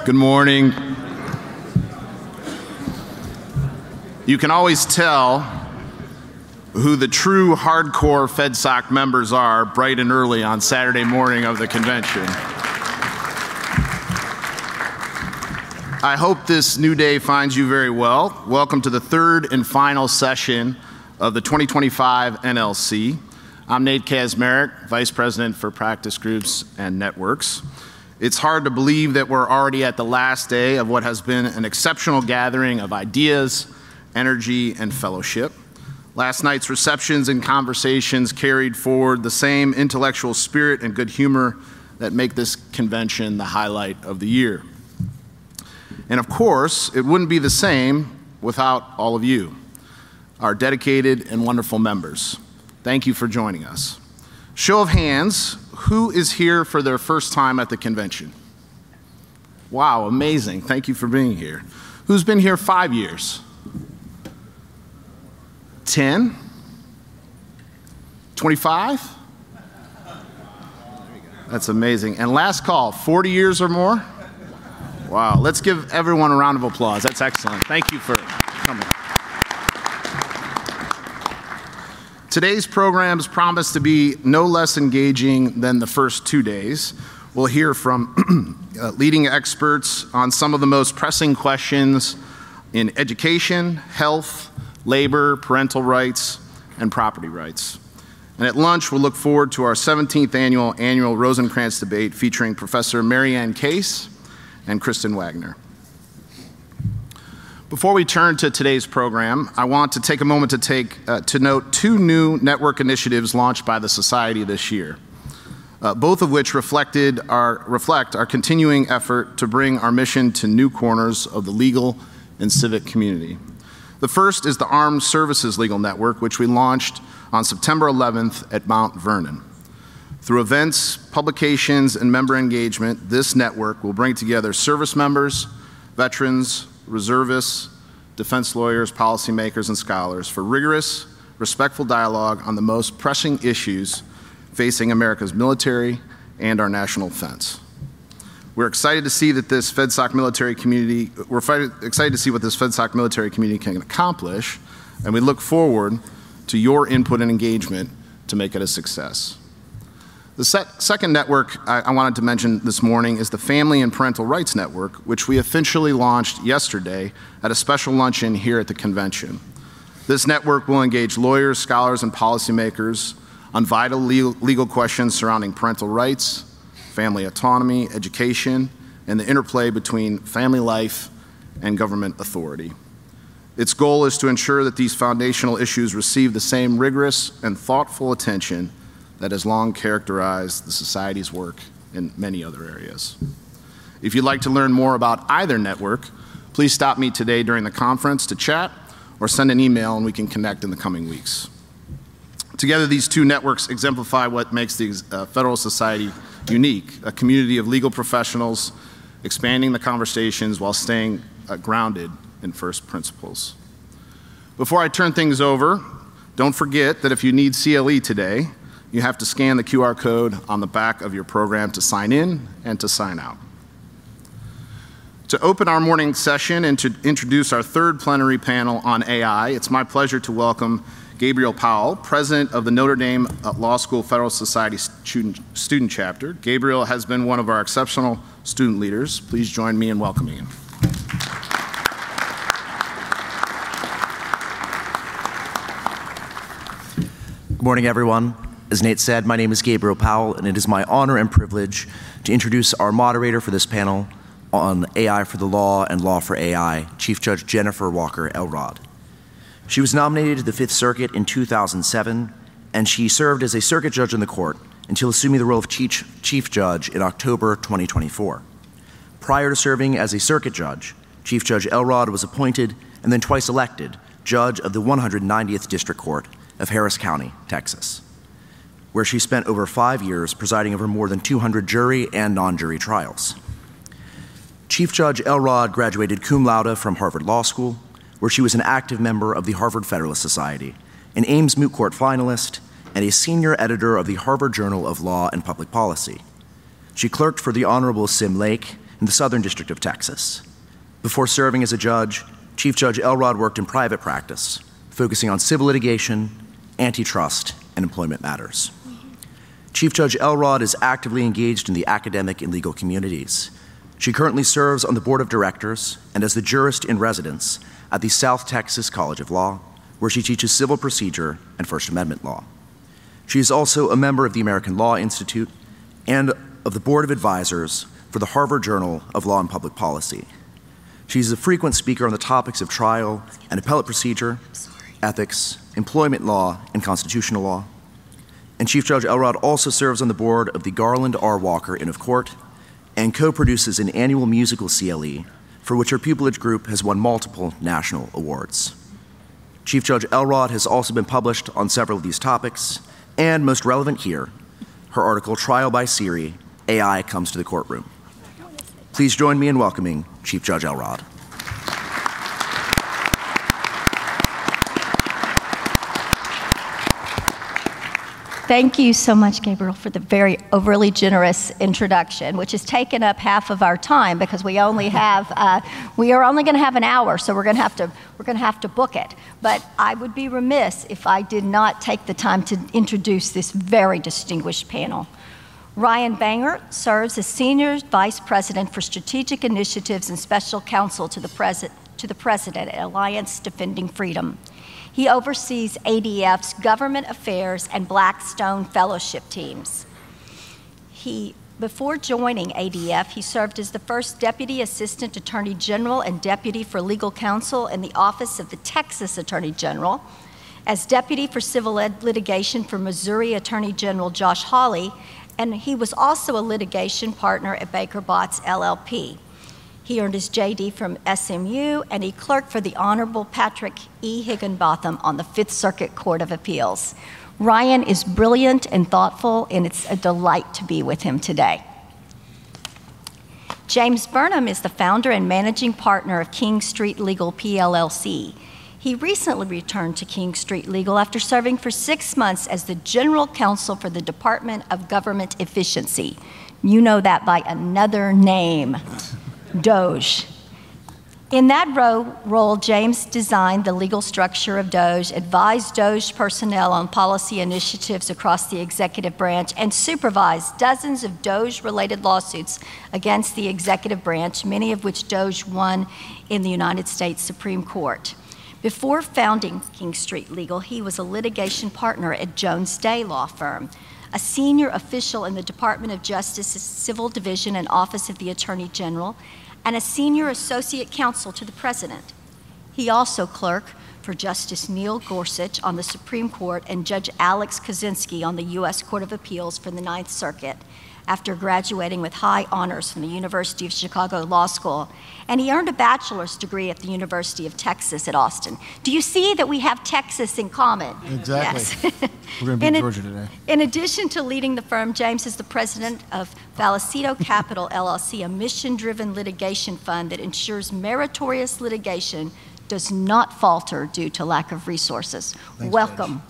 Good morning. You can always tell who the true hardcore FedSoc members are bright and early on Saturday morning of the convention. I hope this new day finds you very well. Welcome to the third and final session of the 2025 NLC. I'm Nate Kazmarek, Vice President for Practice Groups and Networks. It's hard to believe that we're already at the last day of what has been an exceptional gathering of ideas, energy, and fellowship. Last night's receptions and conversations carried forward the same intellectual spirit and good humor that make this convention the highlight of the year. And of course, it wouldn't be the same without all of you, our dedicated and wonderful members. Thank you for joining us. Show of hands, who is here for their first time at the convention? Wow, amazing. Thank you for being here. Who's been here 5 years? 10? 25? That's amazing. And last call, 40 years or more? Wow, let's give everyone a round of applause. That's excellent. Thank you for coming. Today's programs promise to be no less engaging than the first 2 days. We'll hear from leading experts on some of the most pressing questions in education, health, labor, parental rights, and property rights. And at lunch, we'll look forward to our 17th annual Rosencrantz debate featuring Professor Mary Ann Case and Kristen Wagner. Before we turn to today's program, I want to take a moment to note two new network initiatives launched by the Society this year, both of which reflect our continuing effort to bring our mission to new corners of the legal and civic community. The first is the Armed Services Legal Network, which we launched on September 11th at Mount Vernon. Through events, publications, and member engagement, this network will bring together service members, veterans, reservists, defense lawyers, policymakers, and scholars for rigorous, respectful dialogue on the most pressing issues facing America's military and our national defense. We're excited to see that this FedSoc military community, excited to see what this FedSoc military community can accomplish, and we look forward to your input and engagement to make it a success. The second network I wanted to mention this morning is the Family and Parental Rights Network, which we officially launched yesterday at a special luncheon here at the convention. This network will engage lawyers, scholars, and policymakers on vital legal questions surrounding parental rights, family autonomy, education, and the interplay between family life and government authority. Its goal is to ensure that these foundational issues receive the same rigorous and thoughtful attention that has long characterized the Society's work in many other areas. If you'd like to learn more about either network, please stop me today during the conference to chat or send an email and we can connect in the coming weeks. Together, these two networks exemplify what makes the Federal Society unique, a community of legal professionals expanding the conversations while staying grounded in first principles. Before I turn things over, don't forget that if you need CLE today, you have to scan the QR code on the back of your program to sign in and to sign out. To open our morning session and to introduce our third plenary panel on AI, it's my pleasure to welcome Gabriel Powell, President of the Notre Dame Law School Federal Society Student Chapter. Gabriel has been one of our exceptional student leaders. Please join me in welcoming him. Good morning, everyone. As Nate said, my name is Gabriel Powell, and it is my honor and privilege to introduce our moderator for this panel on AI for the Law and Law for AI, Chief Judge Jennifer Walker Elrod. She was nominated to the Fifth Circuit in 2007, and she served as a circuit judge in the court until assuming the role of Chief Judge in October 2024. Prior to serving as a circuit judge, Chief Judge Elrod was appointed and then twice elected judge of the 190th District Court of Harris County, Texas, where she spent over 5 years presiding over more than 200 jury and non-jury trials. Chief Judge Elrod graduated cum laude from Harvard Law School, where she was an active member of the Harvard Federalist Society, an Ames Moot Court finalist, and a senior editor of the Harvard Journal of Law and Public Policy. She clerked for the Honorable Sim Lake in the Southern District of Texas. Before serving as a judge, Chief Judge Elrod worked in private practice, focusing on civil litigation, antitrust, and employment matters. Chief Judge Elrod is actively engaged in the academic and legal communities. She currently serves on the board of directors and as the jurist in residence at the South Texas College of Law, where she teaches civil procedure and First Amendment law. She is also a member of the American Law Institute and of the Board of Advisors for the Harvard Journal of Law and Public Policy. She's a frequent speaker on the topics of trial and appellate procedure, ethics, employment law, and constitutional law. And Chief Judge Elrod also serves on the board of the Garland R. Walker Inn of Court and co-produces an annual musical CLE for which her pupillage group has won multiple national awards. Chief Judge Elrod has also been published on several of these topics, and most relevant here, her article, Trial by Siri, AI Comes to the Courtroom. Please join me in welcoming Chief Judge Elrod. Thank you so much, Gabriel, for the very overly generous introduction, which has taken up half of our time because we only have, we are only going to have an hour, so we're going to have to book it. But I would be remiss if I did not take the time to introduce this very distinguished panel. Ryan Banger serves as Senior Vice President for Strategic Initiatives and Special Counsel to the President at Alliance Defending Freedom. He oversees ADF's government affairs and Blackstone fellowship teams. Before joining ADF, he served as the first Deputy Assistant Attorney General and Deputy for Legal Counsel in the Office of the Texas Attorney General, as Deputy for Civil Litigation for Missouri Attorney General Josh Hawley, and he was also a litigation partner at Baker Botts LLP. He earned his JD from SMU, and he clerked for the Honorable Patrick E. Higginbotham on the Fifth Circuit Court of Appeals. Ryan is brilliant and thoughtful, and it's a delight to be with him today. James Burnham is the founder and managing partner of King Street Legal PLLC. He recently returned to King Street Legal after serving for 6 months as the General Counsel for the Department of Government Efficiency. You know that by another name. DOJ. In that role, James designed the legal structure of DOJ, advised DOJ personnel on policy initiatives across the executive branch, and supervised dozens of DOJ-related lawsuits against the executive branch, many of which DOJ won in the United States Supreme Court. Before founding King Street Legal, he was a litigation partner at Jones Day Law Firm, a senior official in the Department of Justice's Civil Division and Office of the Attorney General, and a senior associate counsel to the President. He also clerked for Justice Neil Gorsuch on the Supreme Court and Judge Alex Kozinski on the U.S. Court of Appeals for the Ninth Circuit after graduating with high honors from the University of Chicago Law School. And he earned a bachelor's degree at the University of Texas at Austin. Do you see that we have Texas in common? Exactly. Yes. We're going to be in Georgia today. In addition to leading the firm, James is the president of Vallecito Capital LLC, a mission-driven litigation fund that ensures meritorious litigation does not falter due to lack of resources. Thanks, Welcome.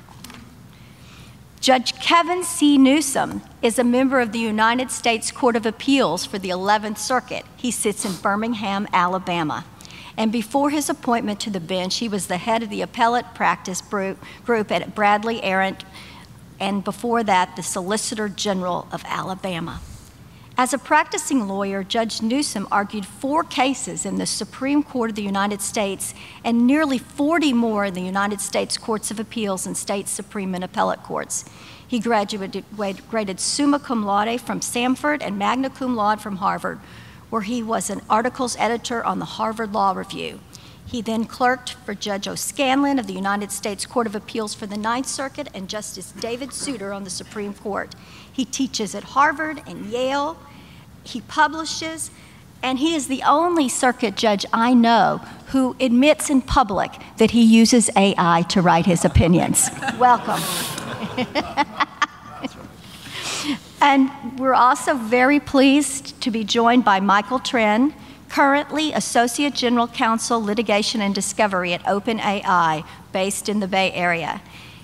Judge Kevin C. Newsom is a member of the United States Court of Appeals for the 11th Circuit. He sits in Birmingham, Alabama. And before his appointment to the bench, he was the head of the appellate practice group at Bradley Arent, and before that, the Solicitor General of Alabama. As a practicing lawyer, Judge Newsom argued 4 cases in the Supreme Court of the United States and nearly 40 more in the United States Courts of Appeals and state Supreme and appellate courts. He graduated summa cum laude from Samford and magna cum laude from Harvard, where he was an articles editor on the Harvard Law Review. He then clerked for Judge O'Scanlan of the United States Court of Appeals for the Ninth Circuit and Justice David Souter on the Supreme Court. He teaches at Harvard and Yale. He publishes, and he is the only circuit judge I know who admits in public that he uses AI to write his opinions. Welcome. And we're also very pleased to be joined by Michael Tren, currently Associate General Counsel, Litigation and Discovery at OpenAI, based in the Bay Area.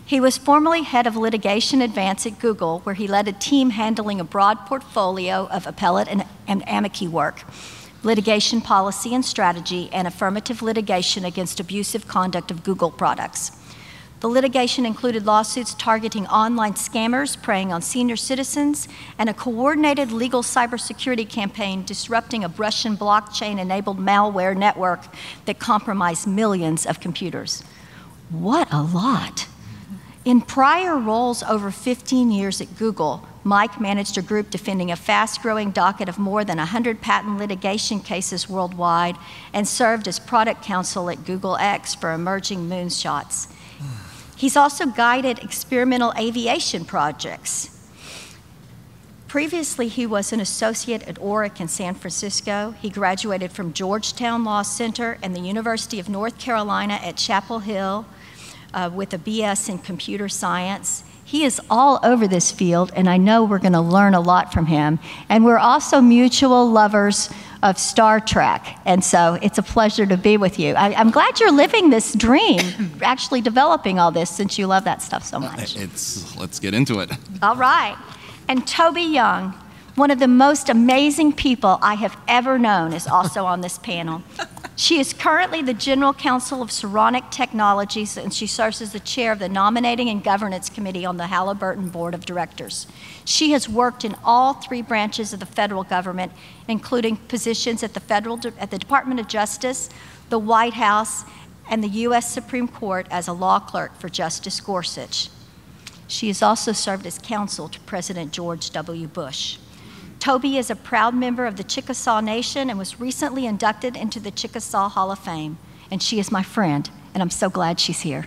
He was formerly head of litigation advance at Google, where he led a team handling a broad portfolio of appellate and amici work, litigation policy and strategy, and affirmative litigation against abusive conduct of Google products. The litigation included lawsuits targeting online scammers preying on senior citizens and a coordinated legal cybersecurity campaign disrupting a Russian blockchain-enabled malware network that compromised millions of computers. What a lot. In prior roles over 15 years at Google, Mike managed a group defending a fast-growing docket of more than 100 patent litigation cases worldwide and served as product counsel at Google X for emerging moonshots. He's also guided experimental aviation projects. Previously, he was an associate at Orrick in San Francisco. He graduated from Georgetown Law Center and the University of North Carolina at Chapel Hill with a BS in computer science. He is all over this field, and I know we're going to learn a lot from him. And we're also mutual lovers of Star Trek, and so it's a pleasure to be with you. I'm glad you're living this dream, actually developing all this, since you love that stuff so much. Let's get into it. All right. And Toby Young, one of the most amazing people I have ever known, is also on this panel. She is currently the General Counsel of Saronic Technologies, and she serves as the chair of the Nominating and Governance Committee on the Halliburton Board of Directors. She has worked in all three branches of the federal government, including positions at the Department of Justice, the White House, and the U.S. Supreme Court as a law clerk for Justice Gorsuch. She has also served as counsel to President George W. Bush. Toby is a proud member of the Chickasaw Nation and was recently inducted into the Chickasaw Hall of Fame. And she is my friend, and I'm so glad she's here.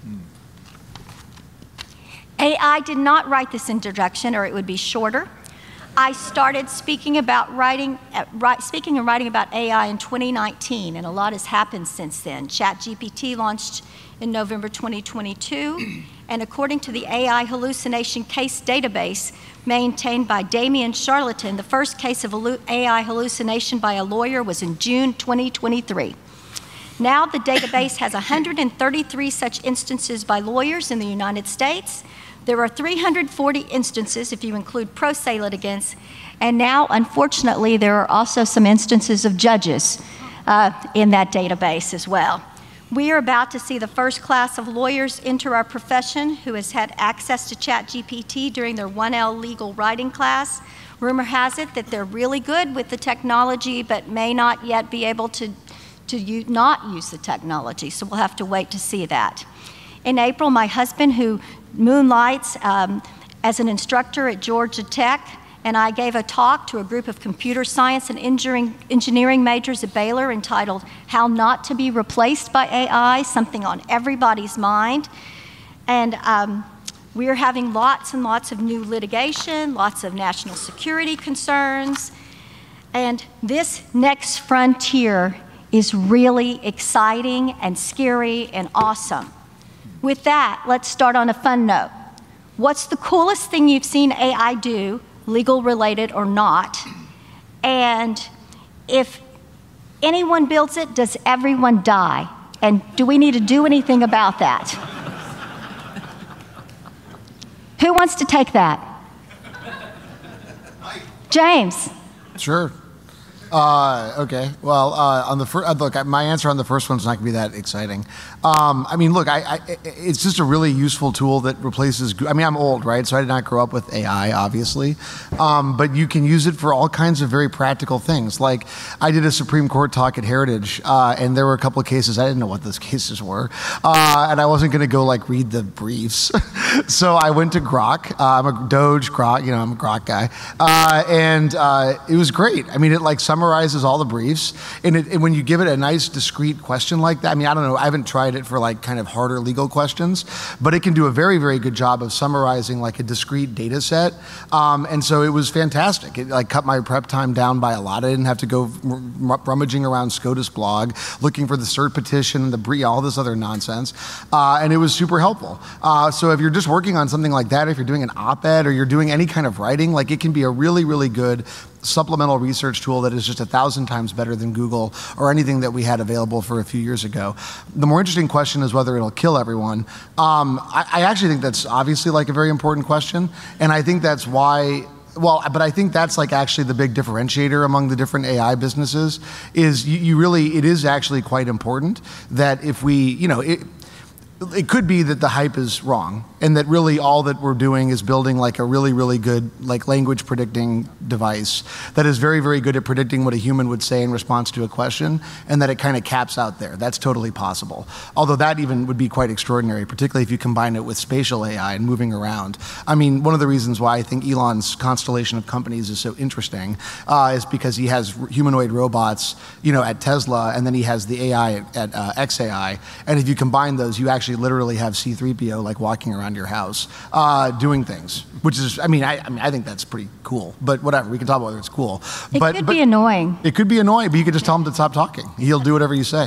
I did not write this introduction, or it would be shorter. I started speaking and writing about AI in 2019, and a lot has happened since then. ChatGPT launched in November 2022, and according to the AI hallucination case database maintained by Damien Charlatan, the first case of AI hallucination by a lawyer was in June 2023. Now the database has 133 such instances by lawyers in the United States. There are 340 instances if you include pro se litigants, and now, unfortunately, there are also some instances of judges in that database as well. We are about to see the first class of lawyers enter our profession who has had access to ChatGPT during their 1L legal writing class. Rumor has it that they're really good with the technology, but may not yet be able to not use the technology, so we'll have to wait to see that. In April, my husband, who moonlights as an instructor at Georgia Tech, and I gave a talk to a group of computer science and engineering majors at Baylor entitled How Not to Be Replaced by AI, something on everybody's mind. And we are having lots and lots of new litigation, lots of national security concerns, and this next frontier is really exciting and scary and awesome. With that, let's start on a fun note. What's the coolest thing you've seen AI do, legal related or not? And if anyone builds it, does everyone die? And do we need to do anything about that? Who wants to take that? James. Sure. Okay. Well, on the first, look, my answer on the first one's not going to be that exciting. I mean, look, it's just a really useful tool that replaces. I mean, I'm old, right? So I did not grow up with AI, obviously, but you can use it for all kinds of very practical things. Like, I did a Supreme Court talk at Heritage, and there were a couple of cases I didn't know what those cases were, and I wasn't going to go like read the briefs, so I went to Grok. I'm a Doge Grok, I'm a Grok guy, and it was great. I mean, it like summarizes all the briefs, and when you give it a nice discrete question like that, I mean, I don't know, I haven't tried it for like kind of harder legal questions, but it can do a very, very good job of summarizing like a discrete data set, and so it was fantastic. It like cut my prep time down by a lot. I didn't have to go rummaging around SCOTUS blog looking for the cert petition, the brief, all this other nonsense, and it was super helpful. So if you're just working on something like that, if you're doing an op-ed or you're doing any kind of writing, like it can be a really, really good supplemental research tool that is just 1,000 times better than Google or anything that we had available for a few years ago. The more interesting question is whether it'll kill everyone. I actually think that's obviously like a very important question, and I think that's why. Well, but I think that's like actually the big differentiator among the different AI businesses is it is actually quite important that if we, it could be that the hype is wrong and that really all that we're doing is building like a really, really good like language predicting device that is very, very good at predicting what a human would say in response to a question, and that it kind of caps out there. That's totally possible. Although that even would be quite extraordinary, particularly if you combine it with spatial AI and moving around. I mean, one of the reasons why I think Elon's constellation of companies is so interesting is because he has humanoid robots, at Tesla, and then he has the AI at xAI. And if you combine those, you actually literally have C-3PO like walking around your house doing things, which is, I think that's pretty cool. But whatever, we can talk about whether it's cool. It could be annoying. It could be annoying, but you could just tell him to stop talking. He'll do whatever you say.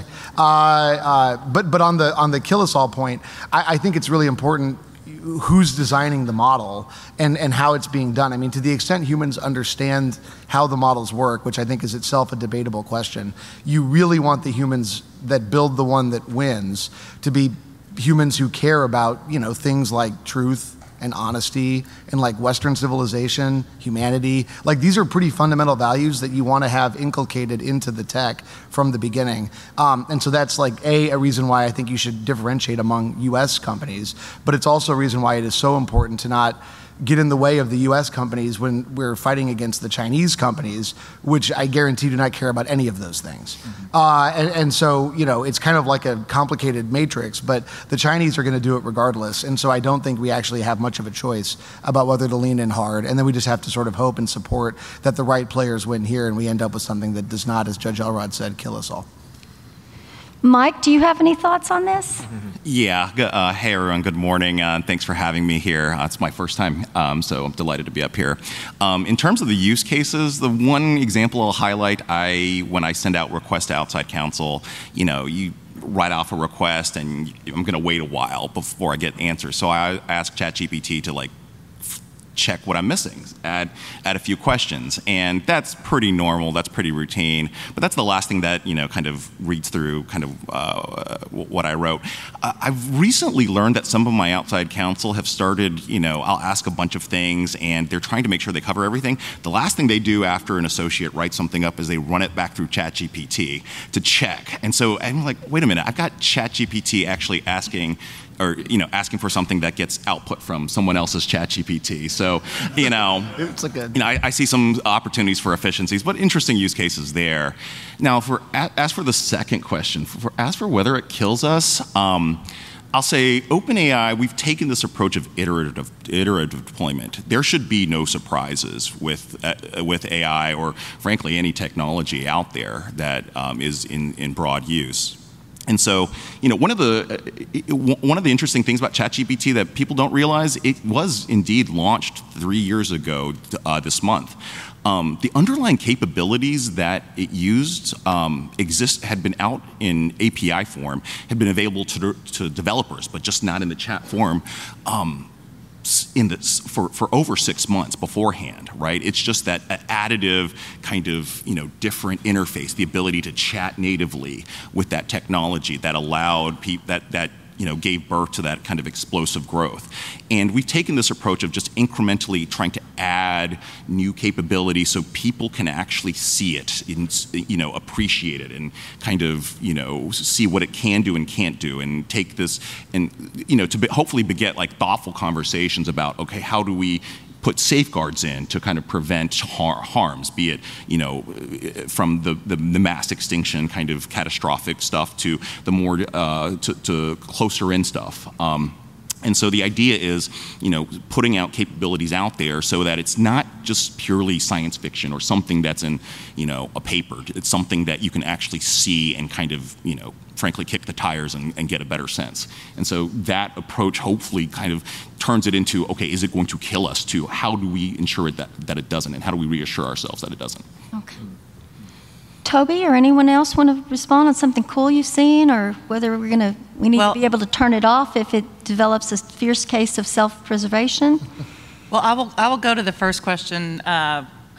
But on the kill us all point, I think it's really important who's designing the model and how it's being done. I mean, to the extent humans understand how the models work, which I think is itself a debatable question, you really want the humans that build the one that wins to be humans who care about, things like truth and honesty and like Western civilization, humanity. Like these are pretty fundamental values that you want to have inculcated into the tech from the beginning. And so that's like a reason why I think you should differentiate among US companies, but it's also a reason why it is so important to not get in the way of the US companies when we're fighting against the Chinese companies, which I guarantee do not care about any of those things. And so, it's kind of like a complicated matrix, but the Chinese are going to do it regardless. And so I don't think we actually have much of a choice about whether to lean in hard. And then we just have to sort of hope and support that the right players win here and we end up with something that does not, as Judge Elrod said, kill us all. Mike, do you have any thoughts on this? Yeah. Hey, everyone. Good morning. Thanks for having me here. It's my first time, so I'm delighted to be up here. In terms of the use cases, the one example I'll highlight, when I send out requests to outside counsel, you write off a request and I'm going to wait a while before I get answers. So I ask ChatGPT to check what I'm missing, add a few questions, and that's pretty normal, that's pretty routine, but that's the last thing that kind of reads through what I wrote. I've recently learned that some of my outside counsel have started, I'll ask a bunch of things and they're trying to make sure they cover everything. The last thing they do after an associate writes something up is they run it back through ChatGPT to check. And so I'm like, wait a minute, I've got ChatGPT actually asking for something that gets output from someone else's ChatGPT. So, it's like I see some opportunities for efficiencies, but interesting use cases there. Now, as for the second question, as for whether it kills us, I'll say OpenAI, we've taken this approach of iterative deployment. There should be no surprises with AI or, frankly, any technology out there that is in broad use. And so, one of the interesting things about ChatGPT that people don't realize, it was indeed launched 3 years ago this month. The underlying capabilities that it used had been out in API form, had been available to developers, but just not in the chat form. For over 6 months beforehand, right? It's just that additive kind of different interface, the ability to chat natively with that technology that allowed that gave birth to that kind of explosive growth. And we've taken this approach of just incrementally trying to add new capabilities so people can actually see it, appreciate it, and kind of, see what it can do and can't do, and take this and, hopefully beget thoughtful conversations about, okay, how do we put safeguards in to kind of prevent harms, be it from the mass extinction kind of catastrophic stuff to the more to closer in stuff. And so the idea is, putting out capabilities out there so that it's not just purely science fiction or something that's in, a paper. It's something that you can actually see and kind of, frankly, kick the tires and get a better sense. And so that approach hopefully kind of turns it into, okay, is it going to kill us, to how do we ensure that it doesn't, and how do we reassure ourselves that it doesn't? Okay. Toby or anyone else want to respond on something cool you've seen, or whether we need to be able to turn it off if it develops a fierce case of self-preservation? Well, I will go to the first question.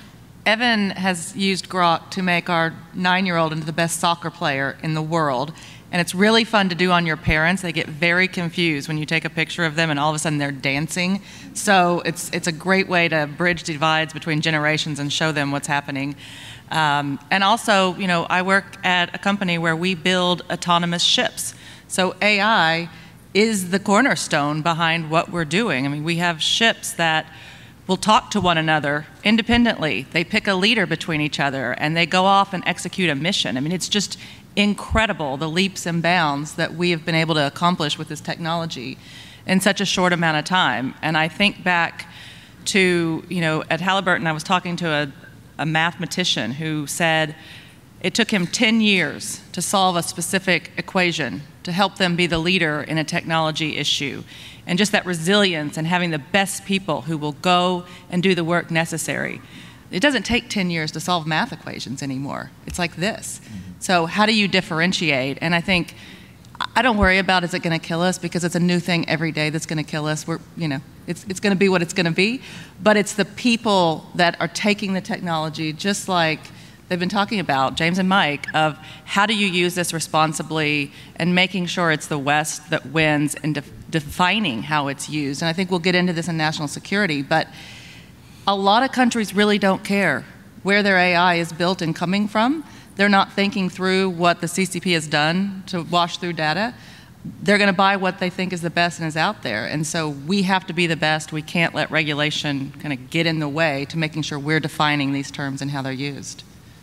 Evan has used Grok to make our 9-year-old into the best soccer player in the world. And it's really fun to do on your parents. They get very confused when you take a picture of them and all of a sudden they're dancing. So it's a great way to bridge divides between generations and show them what's happening. And also, I work at a company where we build autonomous ships. So AI is the cornerstone behind what we're doing. I mean, we have ships that will talk to one another independently. They pick a leader between each other and they go off and execute a mission. I mean, it's just incredible, the leaps and bounds that we have been able to accomplish with this technology in such a short amount of time. And I think back to, at Halliburton, I was talking to a mathematician who said it took him 10 years to solve a specific equation to help them be the leader in a technology issue. And just that resilience and having the best people who will go and do the work necessary. It doesn't take 10 years to solve math equations anymore. It's like this. So how do you differentiate? And I think, I don't worry about is it going to kill us, because it's a new thing every day that's going to kill us. It's going to be what it's going to be. But it's the people that are taking the technology, just like they've been talking about, James and Mike, of how do you use this responsibly and making sure it's the West that wins and defining how it's used. And I think we'll get into this in national security, but a lot of countries really don't care where their AI is built and coming from. They're not thinking through what the CCP has done to wash through data. They're going to buy what they think is the best and is out there. And so we have to be the best. We can't let regulation kind of get in the way to making sure we're defining these terms and how they're used.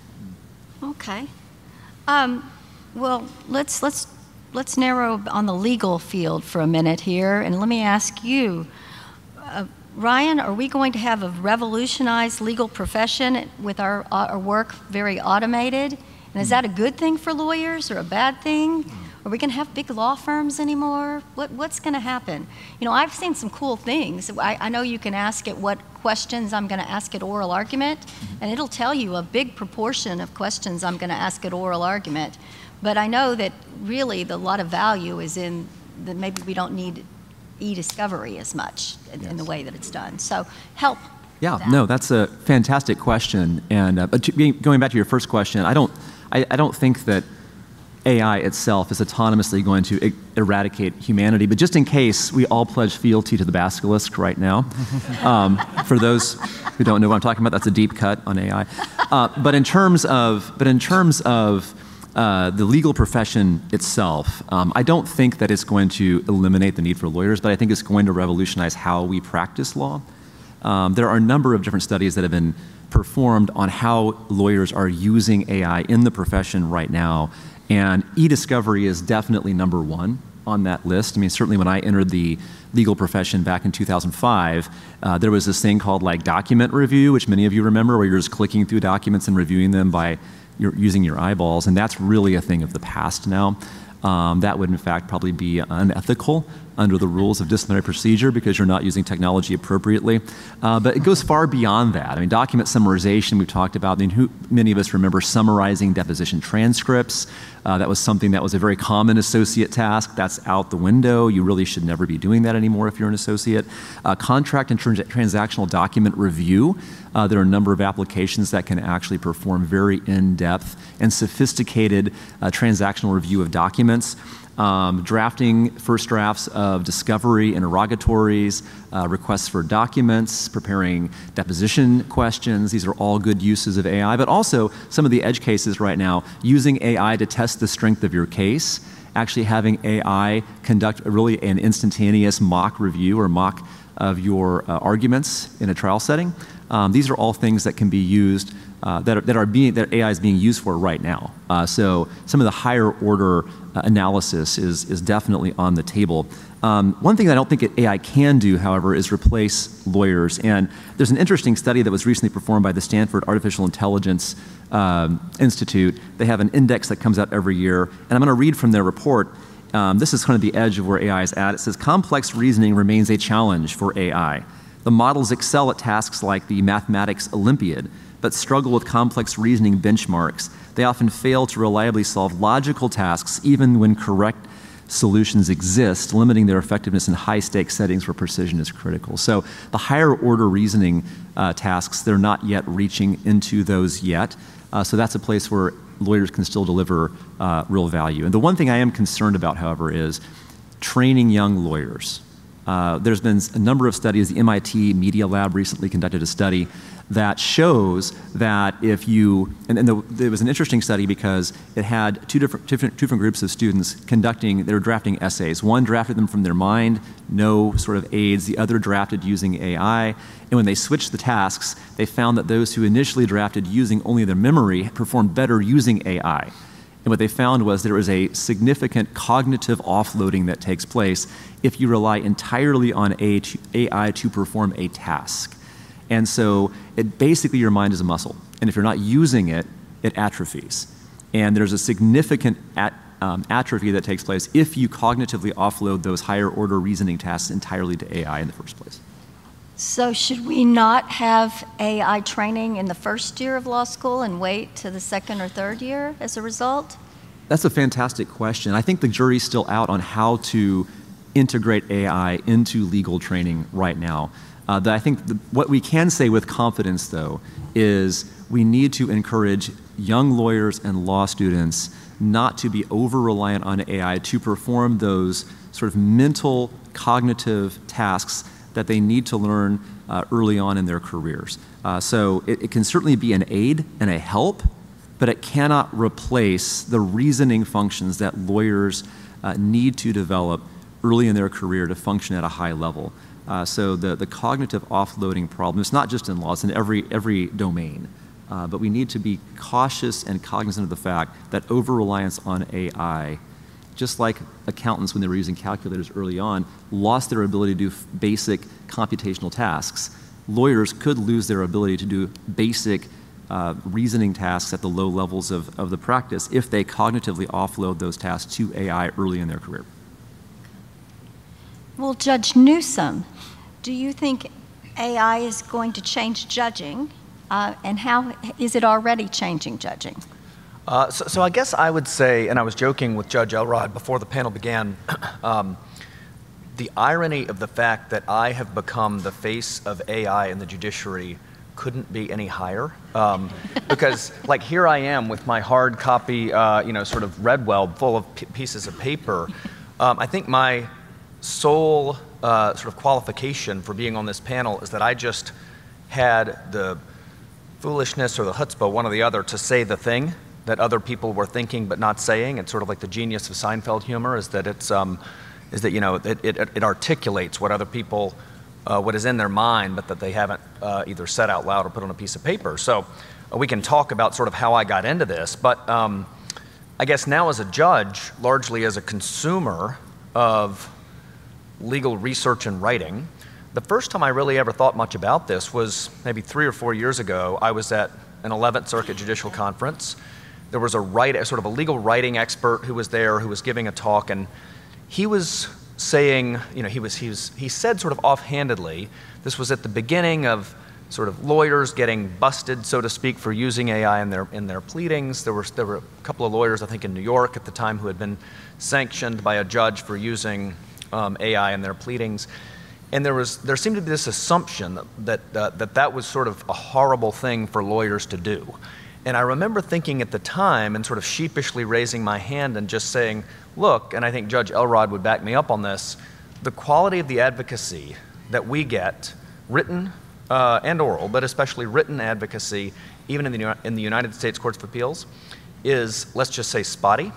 Okay. Well, let's narrow on the legal field for a minute here, and let me ask you, Ryan, are we going to have a revolutionized legal profession with our work very automated? And is that a good thing for lawyers or a bad thing? Are we going to have big law firms anymore? What's going to happen? I've seen some cool things. I know you can ask it what questions I'm going to ask at oral argument, and it'll tell you a big proportion of questions I'm going to ask at oral argument. But I know that really a lot of value is in that maybe we don't need e-discovery as much in the way that it's done. So help. Yeah, no, that's a fantastic question. And going back to your first question, I don't think that AI itself is autonomously going to eradicate humanity. But just in case, we all pledge fealty to the basilisk right now. For those who don't know what I'm talking about, that's a deep cut on AI. But in terms of the legal profession itself, I don't think that it's going to eliminate the need for lawyers, but I think it's going to revolutionize how we practice law. There are a number of different studies that have been performed on how lawyers are using AI in the profession right now, and e-discovery is definitely number one on that list. I mean, certainly when I entered the legal profession back in 2005, there was this thing called document review, which many of you remember, where you're just clicking through documents and reviewing them by using your eyeballs, and that's really a thing of the past now. That would in fact probably be unethical under the rules of disciplinary procedure because you're not using technology appropriately. But it goes far beyond that. I mean, document summarization we've talked about. I mean, many of us remember summarizing deposition transcripts. That was something that was a very common associate task. That's out the window. You really should never be doing that anymore if you're an associate. Contract and transactional document review. There are a number of applications that can actually perform very in-depth and sophisticated transactional review of documents. Drafting first drafts of discovery, interrogatories, requests for documents, preparing deposition questions. These are all good uses of AI, but also some of the edge cases right now, using AI to test the strength of your case, actually having AI conduct really an instantaneous mock review or mock of your arguments in a trial setting. These are all things that can be used that AI is being used for right now. So some of the higher order analysis is definitely on the table. One thing that I don't think AI can do, however, is replace lawyers. And there's an interesting study that was recently performed by the Stanford Artificial Intelligence Institute. They have an index that comes out every year, and I'm going to read from their report. This is kind of the edge of where AI is at. It says, complex reasoning remains a challenge for AI. The models excel at tasks like the mathematics Olympiad, but struggle with complex reasoning benchmarks. They often fail to reliably solve logical tasks, even when correct solutions exist, limiting their effectiveness in high-stakes settings where precision is critical. So the higher-order reasoning tasks, they're not yet reaching into those yet. So that's a place where lawyers can still deliver real value. And the one thing I am concerned about, however, is training young lawyers. There's been a number of studies. The MIT Media Lab recently conducted a study that shows that if you, it was an interesting study because it had two different groups of students they were drafting essays. One drafted them from their mind, no sort of aids. The other drafted using AI. And when they switched the tasks, they found that those who initially drafted using only their memory performed better using AI. And what they found was there was a significant cognitive offloading that takes place if you rely entirely on AI to perform a task. And so basically your mind is a muscle. And if you're not using it, it atrophies. And there's a significant atrophy that takes place if you cognitively offload those higher order reasoning tasks entirely to AI in the first place. So should we not have AI training in the first year of law school and wait to the second or third year as a result? That's a fantastic question. I think the jury's still out on how to integrate AI into legal training right now. I think what we can say with confidence, though, is we need to encourage young lawyers and law students not to be over-reliant on AI to perform those sort of mental, cognitive tasks that they need to learn early on in their careers. So it can certainly be an aid and a help, but it cannot replace the reasoning functions that lawyers need to develop early in their career to function at a high level. So the cognitive offloading problem, it's not just in law, it's in every domain. But we need to be cautious and cognizant of the fact that over-reliance on AI, just like accountants when they were using calculators early on, lost their ability to do basic computational tasks. Lawyers could lose their ability to do basic reasoning tasks at the low levels of the practice if they cognitively offload those tasks to AI early in their career. Well, Judge Newsom, do you think AI is going to change judging, and how is it already changing judging? So I guess I would say, and I was joking with Judge Elrod before the panel began, the irony of the fact that I have become the face of AI in the judiciary couldn't be any higher. Because like here I am with my hard copy, sort of Redwell full of pieces of paper. I think my sole sort of qualification for being on this panel is that I just had the foolishness or the chutzpah, one or the other, to say the thing that other people were thinking but not saying. It's sort of like the genius of Seinfeld humor is that it articulates what other people, what is in their mind, but that they haven't either said out loud or put on a piece of paper. So we can talk about sort of how I got into this, but I guess now as a judge, largely as a consumer of legal research and writing, the first time I really ever thought much about this was maybe 3 or 4 years ago. I was at an 11th Circuit Judicial Conference. There was sort of a legal writing expert who was there, who was giving a talk, and he was saying, he said sort of offhandedly, this was at the beginning of sort of lawyers getting busted, so to speak, for using AI in their pleadings. There were a couple of lawyers, I think, in New York at the time who had been sanctioned by a judge for using AI in their pleadings. And there seemed to be this assumption that was sort of a horrible thing for lawyers to do. And I remember thinking at the time and sort of sheepishly raising my hand and just saying, look, and I think Judge Elrod would back me up on this, the quality of the advocacy that we get, written and oral, but especially written advocacy, even in the United States Courts of Appeals, is, let's just say, spotty.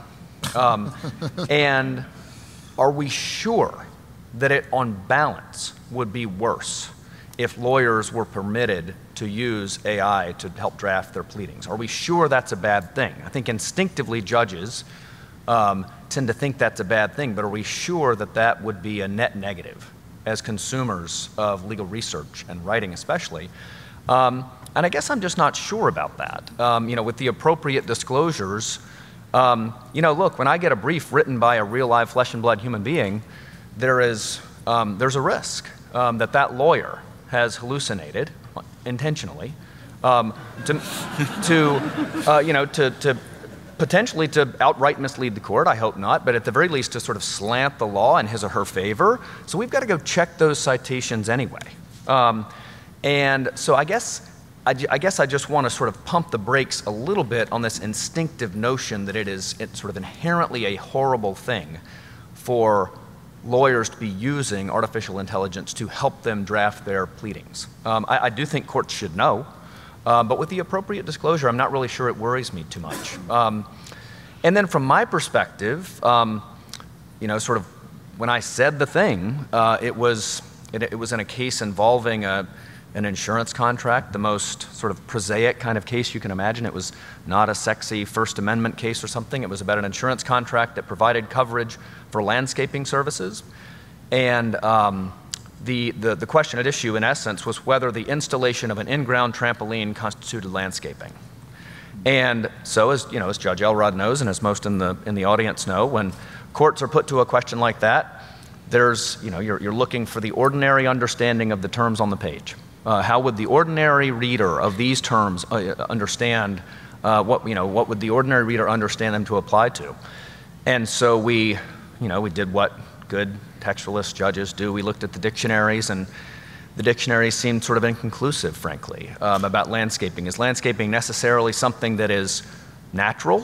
And are we sure that it, on balance, would be worse if lawyers were permitted to use AI to help draft their pleadings? Are we sure that's a bad thing? I think instinctively judges tend to think that's a bad thing, but are we sure that that would be a net negative as consumers of legal research and writing especially? And I guess I'm just not sure about that. With the appropriate disclosures, look, when I get a brief written by a real live flesh and blood human being, there's a risk that lawyer has hallucinated intentionally to potentially to outright mislead the court, I hope not, but at the very least to sort of slant the law in his or her favor. So we've got to go check those citations anyway. And so I guess I just want to sort of pump the brakes a little bit on this instinctive notion that it's sort of inherently a horrible thing for lawyers to be using artificial intelligence to help them draft their pleadings. I do think courts should know, but with the appropriate disclosure, I'm not really sure it worries me too much. And then from my perspective, sort of when I said the thing, it was in a case involving an insurance contract, the most sort of prosaic kind of case you can imagine. It was not a sexy First Amendment case or something. It was about an insurance contract that provided coverage for landscaping services. And the question at issue, in essence, was whether the installation of an in-ground trampoline constituted landscaping. And so, as Judge Elrod knows, and as most in the audience know, when courts are put to a question like that, you're looking for the ordinary understanding of the terms on the page. How would the ordinary reader of these terms understand what would the ordinary reader understand them to apply to? And so we did what good textualist judges do. We looked at the dictionaries, and the dictionaries seemed sort of inconclusive, frankly, about landscaping. Is landscaping necessarily something that is natural?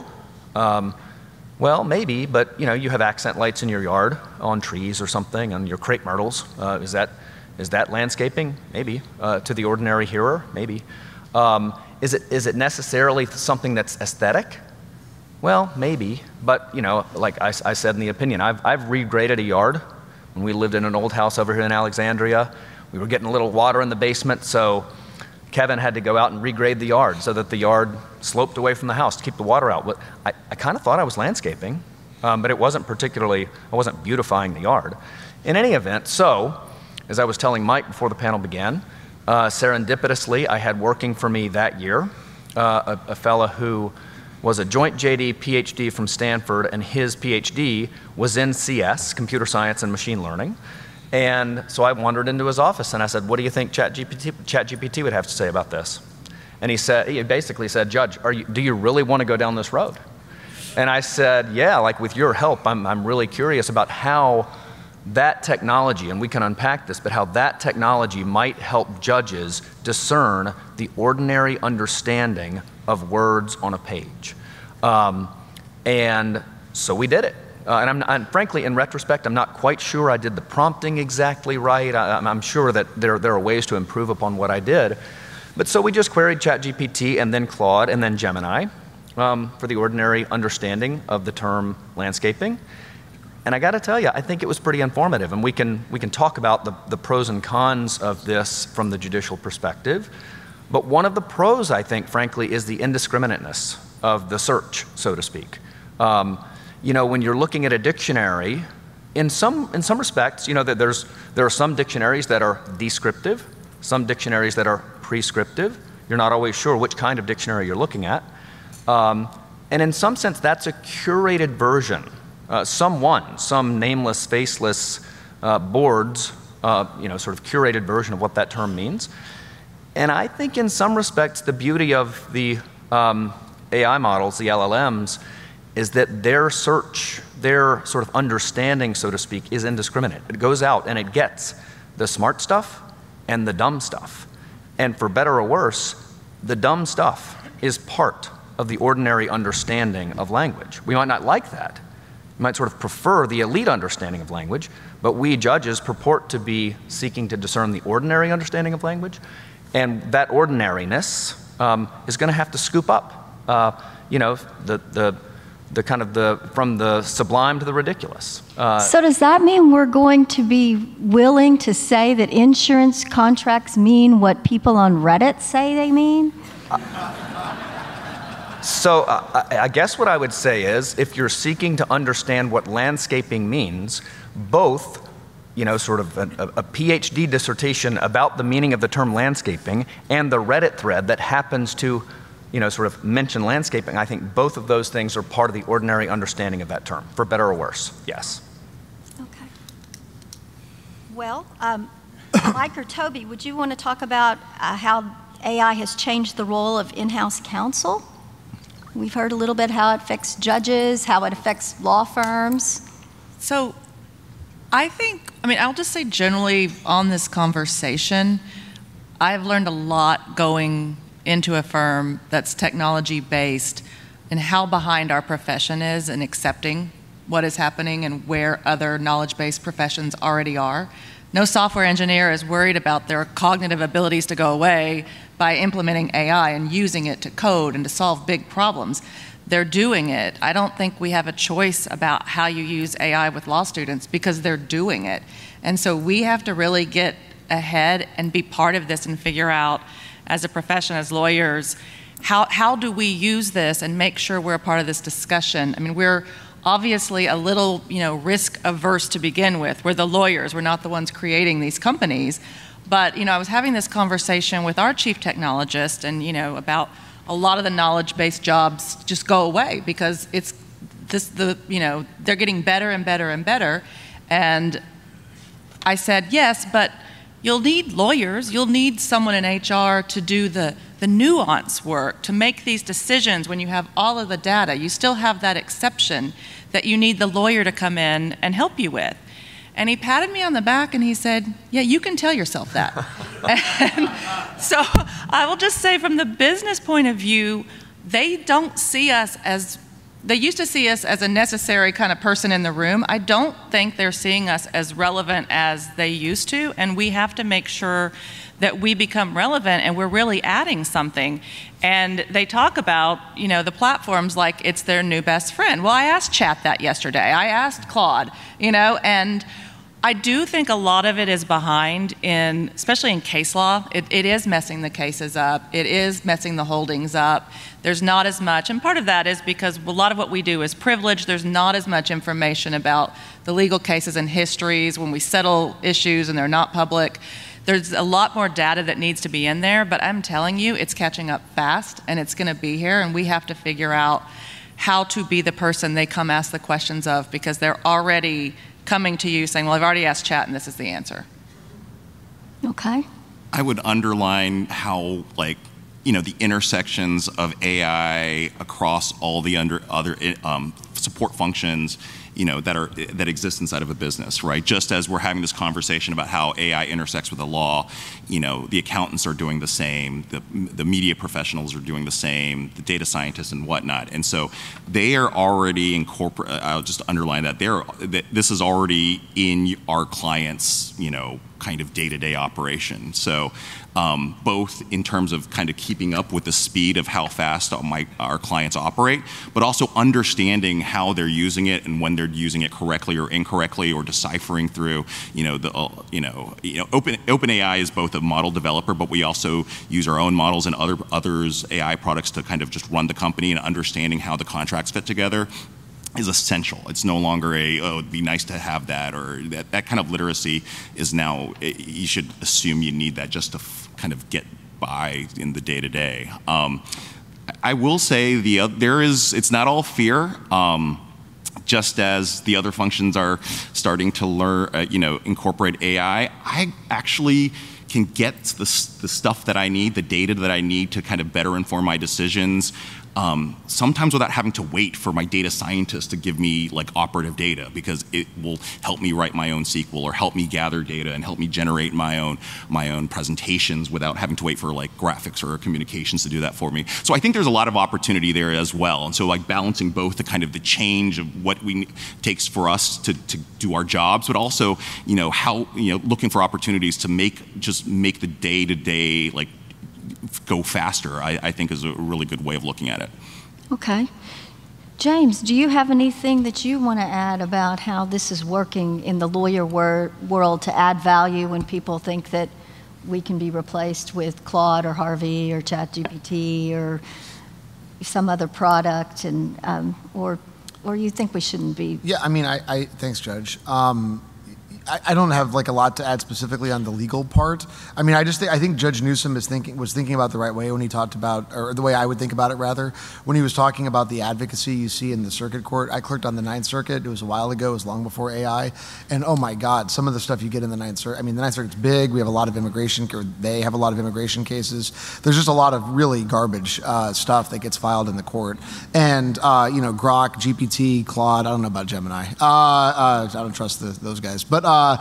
Well, maybe, but you have accent lights in your yard on trees or something, on your crepe myrtles. Is that landscaping? Maybe. To the ordinary hearer? Maybe. Is it necessarily something that's aesthetic? Well, maybe. But like I said in the opinion, I've regraded a yard when we lived in an old house over here in Alexandria. We were getting a little water in the basement, so Kevin had to go out and regrade the yard so that the yard sloped away from the house to keep the water out. But I kind of thought I was landscaping, but it wasn't I wasn't beautifying the yard. In any event, so, as I was telling Mike before the panel began, serendipitously, I had working for me that year a fella who was a joint JD PhD from Stanford, and his PhD was in CS, computer science and machine learning. And so I wandered into his office and I said, what do you think ChatGPT would have to say about this? And he basically said, Judge, do you really want to go down this road? And I said, yeah, like with your help, I'm really curious about how that technology, and we can unpack this, but how that technology might help judges discern the ordinary understanding of words on a page. And so we did it. And frankly, in retrospect, I'm not quite sure I did the prompting exactly right. I'm sure that there are ways to improve upon what I did. But so we just queried ChatGPT and then Claude and then Gemini for the ordinary understanding of the term landscaping. And I got to tell you, I think it was pretty informative. And we can talk about the pros and cons of this from the judicial perspective. But one of the pros, I think, frankly, is the indiscriminateness of the search, so to speak. When you're looking at a dictionary, in some respects, there are some dictionaries that are descriptive, some dictionaries that are prescriptive. You're not always sure which kind of dictionary you're looking at. And in some sense, that's a curated version. Some nameless, faceless boards, sort of curated version of what that term means. And I think in some respects, the beauty of the AI models, the LLMs, is that their search, their sort of understanding, so to speak, is indiscriminate. It goes out and it gets the smart stuff and the dumb stuff. And for better or worse, the dumb stuff is part of the ordinary understanding of language. We might not like that. We might sort of prefer the elite understanding of language, but we judges purport to be seeking to discern the ordinary understanding of language. And that ordinariness is going to have to scoop up, from the sublime to the ridiculous. So does that mean we're going to be willing to say that insurance contracts mean what people on Reddit say they mean? So I guess what I would say is, if you're seeking to understand what landscaping means, both sort of a PhD dissertation about the meaning of the term landscaping and the Reddit thread that happens to sort of mention landscaping, I think both of those things are part of the ordinary understanding of that term, for better or worse, yes. Okay. Well, Mike or Toby, would you want to talk about how AI has changed the role of in-house counsel? We've heard a little bit how it affects judges, how it affects law firms. So I'll just say generally on this conversation, I've learned a lot going into a firm that's technology-based and how behind our profession is in accepting what is happening and where other knowledge-based professions already are. No software engineer is worried about their cognitive abilities to go away by implementing AI and using it to code and to solve big problems. They're doing it. I don't think we have a choice about how you use AI with law students because they're doing it. And so we have to really get ahead and be part of this and figure out, as a profession, as lawyers, how do we use this and make sure we're a part of this discussion? I mean, we're obviously a little, risk averse to begin with. We're the lawyers. We're not the ones creating these companies. But, I was having this conversation with our chief technologist and, about a lot of the knowledge-based jobs just go away because they're getting better and better and better. And I said, yes, but you'll need lawyers. You'll need someone in HR to do the nuance work, to make these decisions when you have all of the data. You still have that exception that you need the lawyer to come in and help you with. And he patted me on the back and he said, yeah, you can tell yourself that. And so I will just say from the business point of view, they don't see us as, they used to see us as a necessary kind of person in the room. I don't think they're seeing us as relevant as they used to, and we have to make sure that we become relevant and we're really adding something. And they talk about, the platforms like it's their new best friend. Well, I asked Chat that yesterday. I asked Claude, and I do think a lot of it is behind especially in case law. It is messing the cases up. It is messing the holdings up. There's not as much, and part of that is because a lot of what we do is privileged. There's not as much information about the legal cases and histories when we settle issues and they're not public. There's a lot more data that needs to be in there, but I'm telling you, it's catching up fast and it's gonna be here, and we have to figure out how to be the person they come ask the questions of, because they're already coming to you saying, well, I've already asked Chat and this is the answer. Okay. I would underline how, the intersections of AI across all the other support functions, that exist inside of a business, right? Just as we're having this conversation about how AI intersects with the law, the accountants are doing the same, the media professionals are doing the same, the data scientists and whatnot. And so they are already I'll just underline that, this is already in our clients, kind of day-to-day operation. So both in terms of kind of keeping up with the speed of how fast our clients operate, but also understanding how they're using it and when they're using it correctly or incorrectly, or deciphering through, OpenAI is both a model developer, but we also use our own models and others AI products to kind of just run the company, and understanding how the contracts fit together is essential. It's no longer it'd be nice to have that, or that kind of literacy is now, you should assume you need that just to kind of get by in the day-to-day. I will say it's not all fear. Just as the other functions are starting to learn, incorporate AI, I actually can get the stuff that I need, the data that I need to kind of better inform my decisions. Sometimes without having to wait for my data scientist to give me operative data, because it will help me write my own SQL or help me gather data and help me generate my own presentations without having to wait for graphics or communications to do that for me. So I think there's a lot of opportunity there as well. And so balancing both the kind of the change of what takes for us to do our jobs, but also how looking for opportunities to make the day-to-day go faster, I think is a really good way of looking at it. Okay. James, do you have anything that you want to add about how this is working in the lawyer world to add value when people think that we can be replaced with Claude or Harvey or ChatGPT or some other product, and or you think we shouldn't be? Yeah, I mean, thanks, Judge. I don't have like a lot to add specifically on the legal part. I mean, I think Judge Newsom was thinking about the right way when he talked about, or the way I would think about it rather, when he was talking about the advocacy you see in the circuit court. I clerked on the Ninth Circuit. It was a while ago. It was long before AI. And oh my God, some of the stuff you get in the Ninth Circuit. I mean, the Ninth Circuit's big. We have a lot of immigration, or they have a lot of immigration cases. There's just a lot of really garbage stuff that gets filed in the court. And, Grok, GPT, Claude, I don't know about Gemini. I don't trust those guys. But,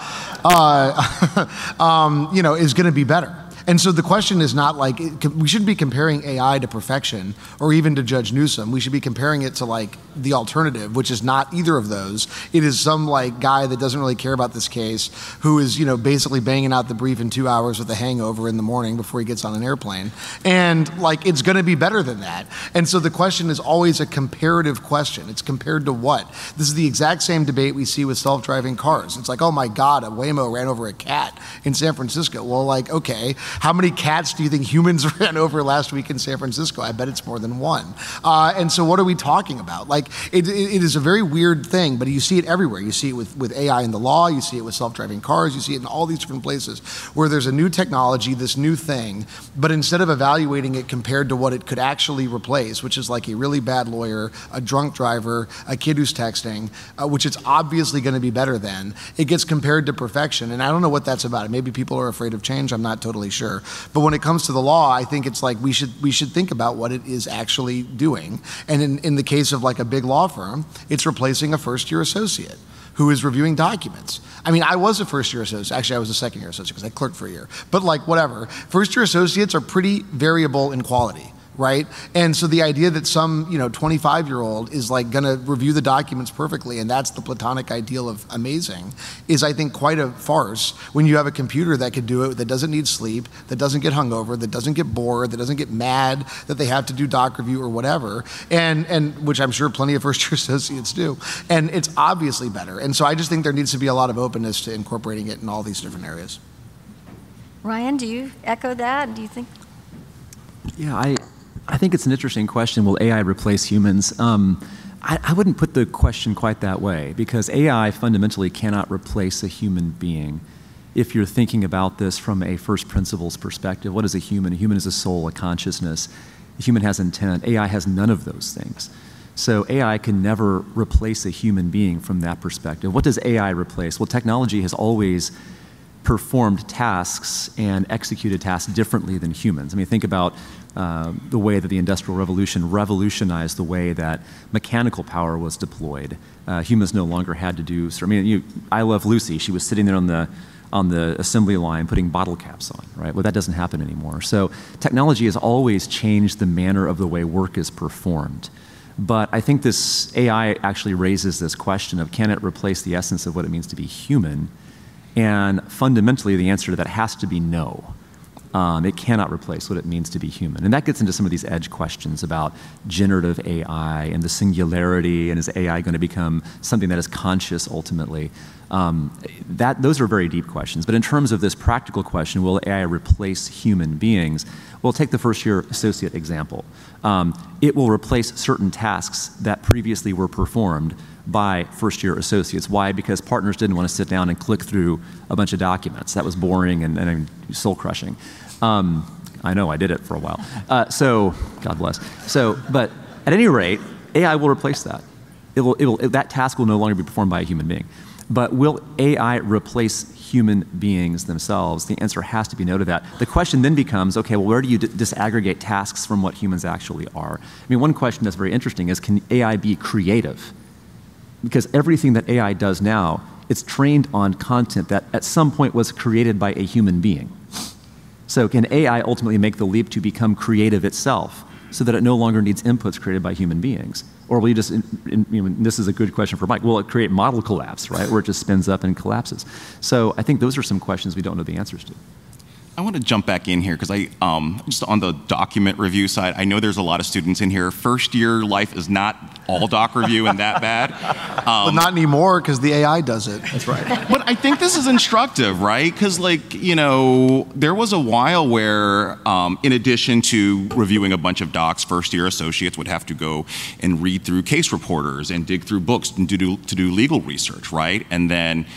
is going to be better. And so the question is not like, we shouldn't be comparing AI to perfection or even to Judge Newsom. We should be comparing it to like the alternative, which is not either of those. It is some like guy that doesn't really care about this case who is, basically banging out the brief in 2 hours with a hangover in the morning before he gets on an airplane. And like, it's going to be better than that. And so the question is always a comparative question. It's compared to what? This is the exact same debate we see with self-driving cars. It's like, oh my God, a Waymo ran over a cat in San Francisco. Well, like, okay, how many cats do you think humans ran over last week in San Francisco? I bet it's more than one. And so what are we talking about? Like, it is a very weird thing, but you see it everywhere. You see it with AI in the law, you see it with self-driving cars, you see it in all these different places where there's a new technology, this new thing, but instead of evaluating it compared to what it could actually replace, which is like a really bad lawyer, a drunk driver, a kid who's texting, which it's obviously going to be better than, it gets compared to perfection. And I don't know what that's about. Maybe people are afraid of change. I'm not totally sure. But when it comes to the law, I think it's like we should think about what it is actually doing. And in the case of like a big law firm, it's replacing a first-year associate who is reviewing documents. I mean, I was a first-year associate. Actually, I was a second-year associate because I clerked for a year. But like, whatever. First-year associates are pretty variable in quality, right? And so the idea that some 25-year-old is like gonna review the documents perfectly and that's the platonic ideal of amazing is, I think, quite a farce when you have a computer that could do it, that doesn't need sleep, that doesn't get hungover, that doesn't get bored, that doesn't get mad that they have to do doc review or whatever, and which I'm sure plenty of first-year associates do. And it's obviously better. And so I just think there needs to be a lot of openness to incorporating it in all these different areas. Ryan, do you echo that? Do you think? Yeah, I think it's an interesting question. Will AI replace humans? I wouldn't put the question quite that way, because AI fundamentally cannot replace a human being. If you're thinking about this from a first principles perspective, what is a human? A human is a soul, a consciousness. A human has intent. AI has none of those things. So AI can never replace a human being from that perspective. What does AI replace? Well, technology has always performed tasks and executed tasks differently than humans. I mean, think about the way that the Industrial Revolution revolutionized the way that mechanical power was deployed. Humans no longer had to do. I Love Lucy. She was sitting there on the assembly line putting bottle caps on, right? Well, that doesn't happen anymore. So technology has always changed the manner of the way work is performed. But I think this AI actually raises this question of, can it replace the essence of what it means to be human? And fundamentally, the answer to that has to be no. It cannot replace what it means to be human. And that gets into some of these edge questions about generative AI and the singularity, and is AI going to become something that is conscious ultimately? Those are very deep questions. But in terms of this practical question, will AI replace human beings? Well, take the first-year associate example. It will replace certain tasks that previously were performed by first-year associates. Why? Because partners didn't want to sit down and click through a bunch of documents. That was boring and soul-crushing. I know, I did it for a while. So, God bless. But at any rate, AI will replace that. That task will no longer be performed by a human being. But will AI replace human beings themselves? The answer has to be no to that. The question then becomes, okay, well, where do you disaggregate tasks from what humans actually are? I mean, one question that's very interesting is, can AI be creative? Because everything that AI does now, it's trained on content that at some point was created by a human being. So can AI ultimately make the leap to become creative itself so that it no longer needs inputs created by human beings? Or will you just, this is a good question for Mike, will it create model collapse, right, where it just spins up and collapses? So I think those are some questions we don't know the answers to. I want to jump back in here because just on the document review side, I know there's a lot of students in here. First year life is not all doc review and that bad. But not anymore because the AI does it. That's right. But I think this is instructive, right? Because there was a while where in addition to reviewing a bunch of docs, first year associates would have to go and read through case reporters and dig through books and to do legal research, right? And then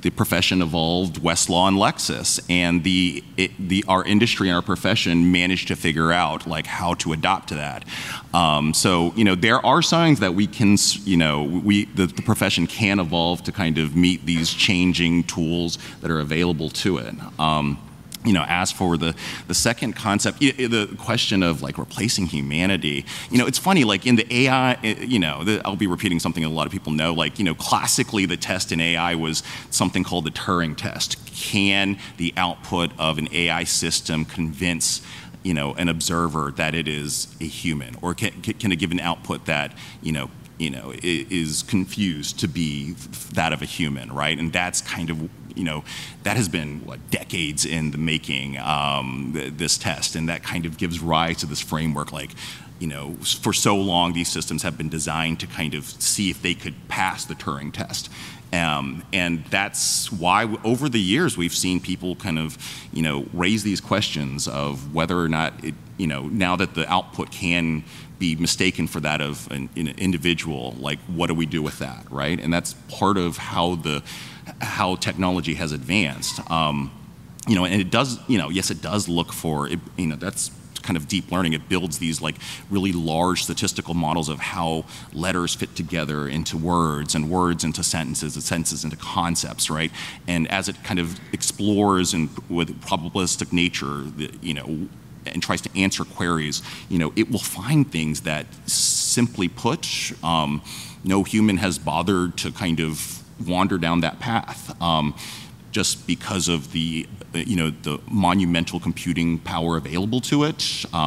the profession evolved Westlaw and Lexis, and our industry and our profession managed to figure out like how to adopt to that. So there are signs that we can, the profession can evolve to kind of meet these changing tools that are available to it. As for the second concept, the question of like replacing humanity, it's funny, like in the AI, I'll be repeating something a lot of people know, like, classically the test in AI was something called the Turing test. Can the output of an AI system convince an observer that it is a human, or can it give an output that is confused to be that of a human, right? And that's kind of that has been decades in the making, this test, and that kind of gives rise to this framework. Like, for so long these systems have been designed to kind of see if they could pass the Turing test. And that's why over the years we've seen people kind of, raise these questions of whether or not it, now that the output can be mistaken for that of an individual, like what do we do with that, right? And that's part of how technology has advanced. And it does, yes, it does look for, that's kind of deep learning. It builds these like really large statistical models of how letters fit together into words, and words into sentences, and sentences into concepts, right? And as it kind of explores and with probabilistic nature, and tries to answer queries, it will find things that, simply put, no human has bothered to kind of wander down that path, just because of the monumental computing power available to it.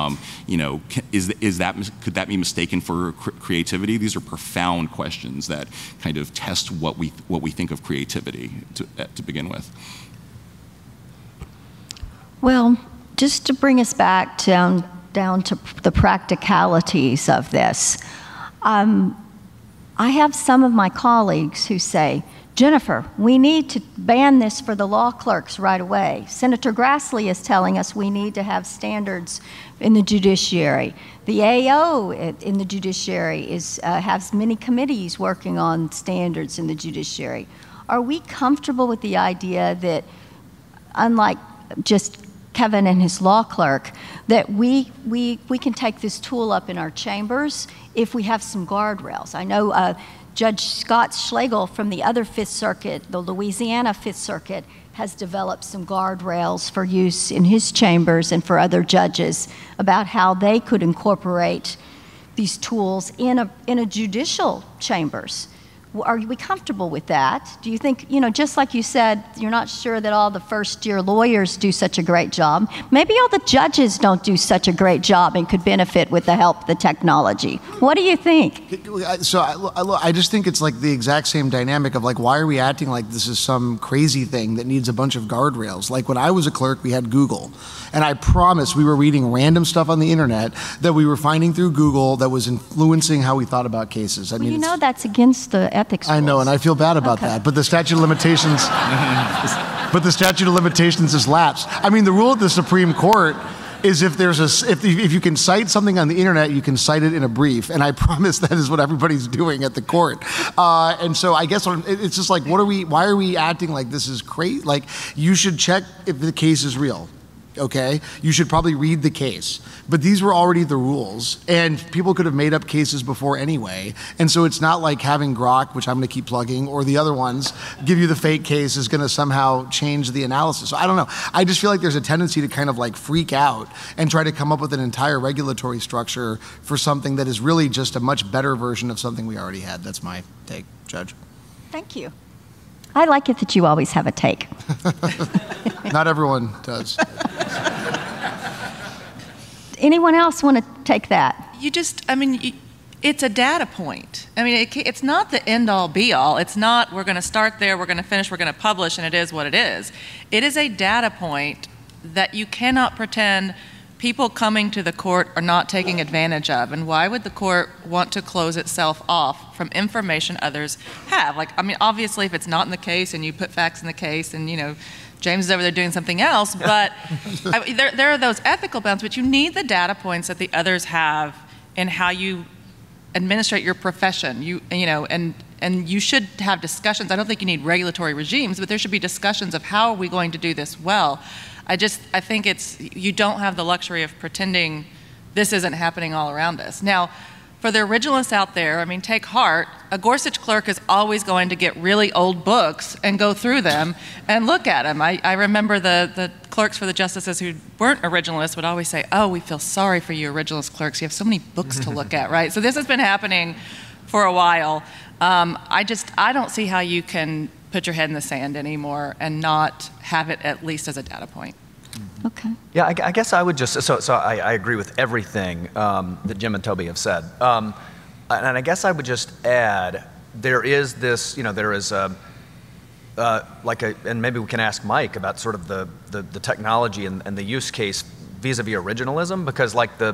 Could that be mistaken for creativity? These are profound questions that kind of test what we think of creativity to begin with. Well, just to bring us back down to the practicalities of this, I have some of my colleagues who say, Jennifer, we need to ban this for the law clerks right away. Senator Grassley is telling us we need to have standards in the judiciary. The AO in the judiciary has many committees working on standards in the judiciary. Are we comfortable with the idea that, unlike just Kevin and his law clerk, that we can take this tool up in our chambers if we have some guardrails? I know Judge Scott Schlegel from the other Fifth Circuit, the Louisiana Fifth Circuit, has developed some guardrails for use in his chambers and for other judges about how they could incorporate these tools in a judicial chambers. Are we comfortable with that? Do you think, just like you said, you're not sure that all the first-year lawyers do such a great job. Maybe all the judges don't do such a great job and could benefit with the help of the technology. What do you think? So I just think it's like the exact same dynamic of like, why are we acting like this is some crazy thing that needs a bunch of guardrails? Like when I was a clerk, we had Google. And I promise we were reading random stuff on the internet that we were finding through Google that was influencing how we thought about cases. I mean, that's against the ethics rules. I know, and I feel bad about that. But the statute of limitations, has lapsed. I mean, the rule of the Supreme Court is if you can cite something on the internet, you can cite it in a brief. And I promise that is what everybody's doing at the court. And so I guess it's just like, why are we acting like this is crazy? Like, you should check if the case is real. Okay, you should probably read the case. But these were already the rules, and people could have made up cases before anyway. And so it's not like having Grok, which I'm going to keep plugging, or the other ones, give you the fake case is going to somehow change the analysis. So I don't know. I just feel like there's a tendency to kind of like freak out and try to come up with an entire regulatory structure for something that is really just a much better version of something we already had. That's my take, Judge. Thank you. I like it that you always have a take. Not everyone does. Anyone else want to take that? It's a data point. I mean, it's not the end-all, be-all. It's not, we're going to start there, we're going to finish, we're going to publish, and it is what it is. It is a data point that you cannot pretend people coming to the court are not taking advantage of. And why would the court want to close itself off from information others have? Obviously, if it's not in the case and you put facts in the case and, James is over there doing something else, but there are those ethical bounds, but you need the data points that the others have in how you administrate your profession. And and you should have discussions. I don't think you need regulatory regimes, but there should be discussions of how are we going to do this well. I think you don't have the luxury of pretending this isn't happening all around us. Now, for the originalists out there, I mean, take heart. A Gorsuch clerk is always going to get really old books and go through them and look at them. I remember the clerks for the justices who weren't originalists would always say, oh, we feel sorry for you originalist clerks. You have so many books to look at, right? So this has been happening for a while. I don't see how you can put your head in the sand anymore and not have it at least as a data point. Okay. Yeah, I guess I would just, so I agree with everything that Jim and Toby have said. And I guess I would just add, there is this, there is and maybe we can ask Mike about sort of the technology and the use case vis-a-vis originalism, because like the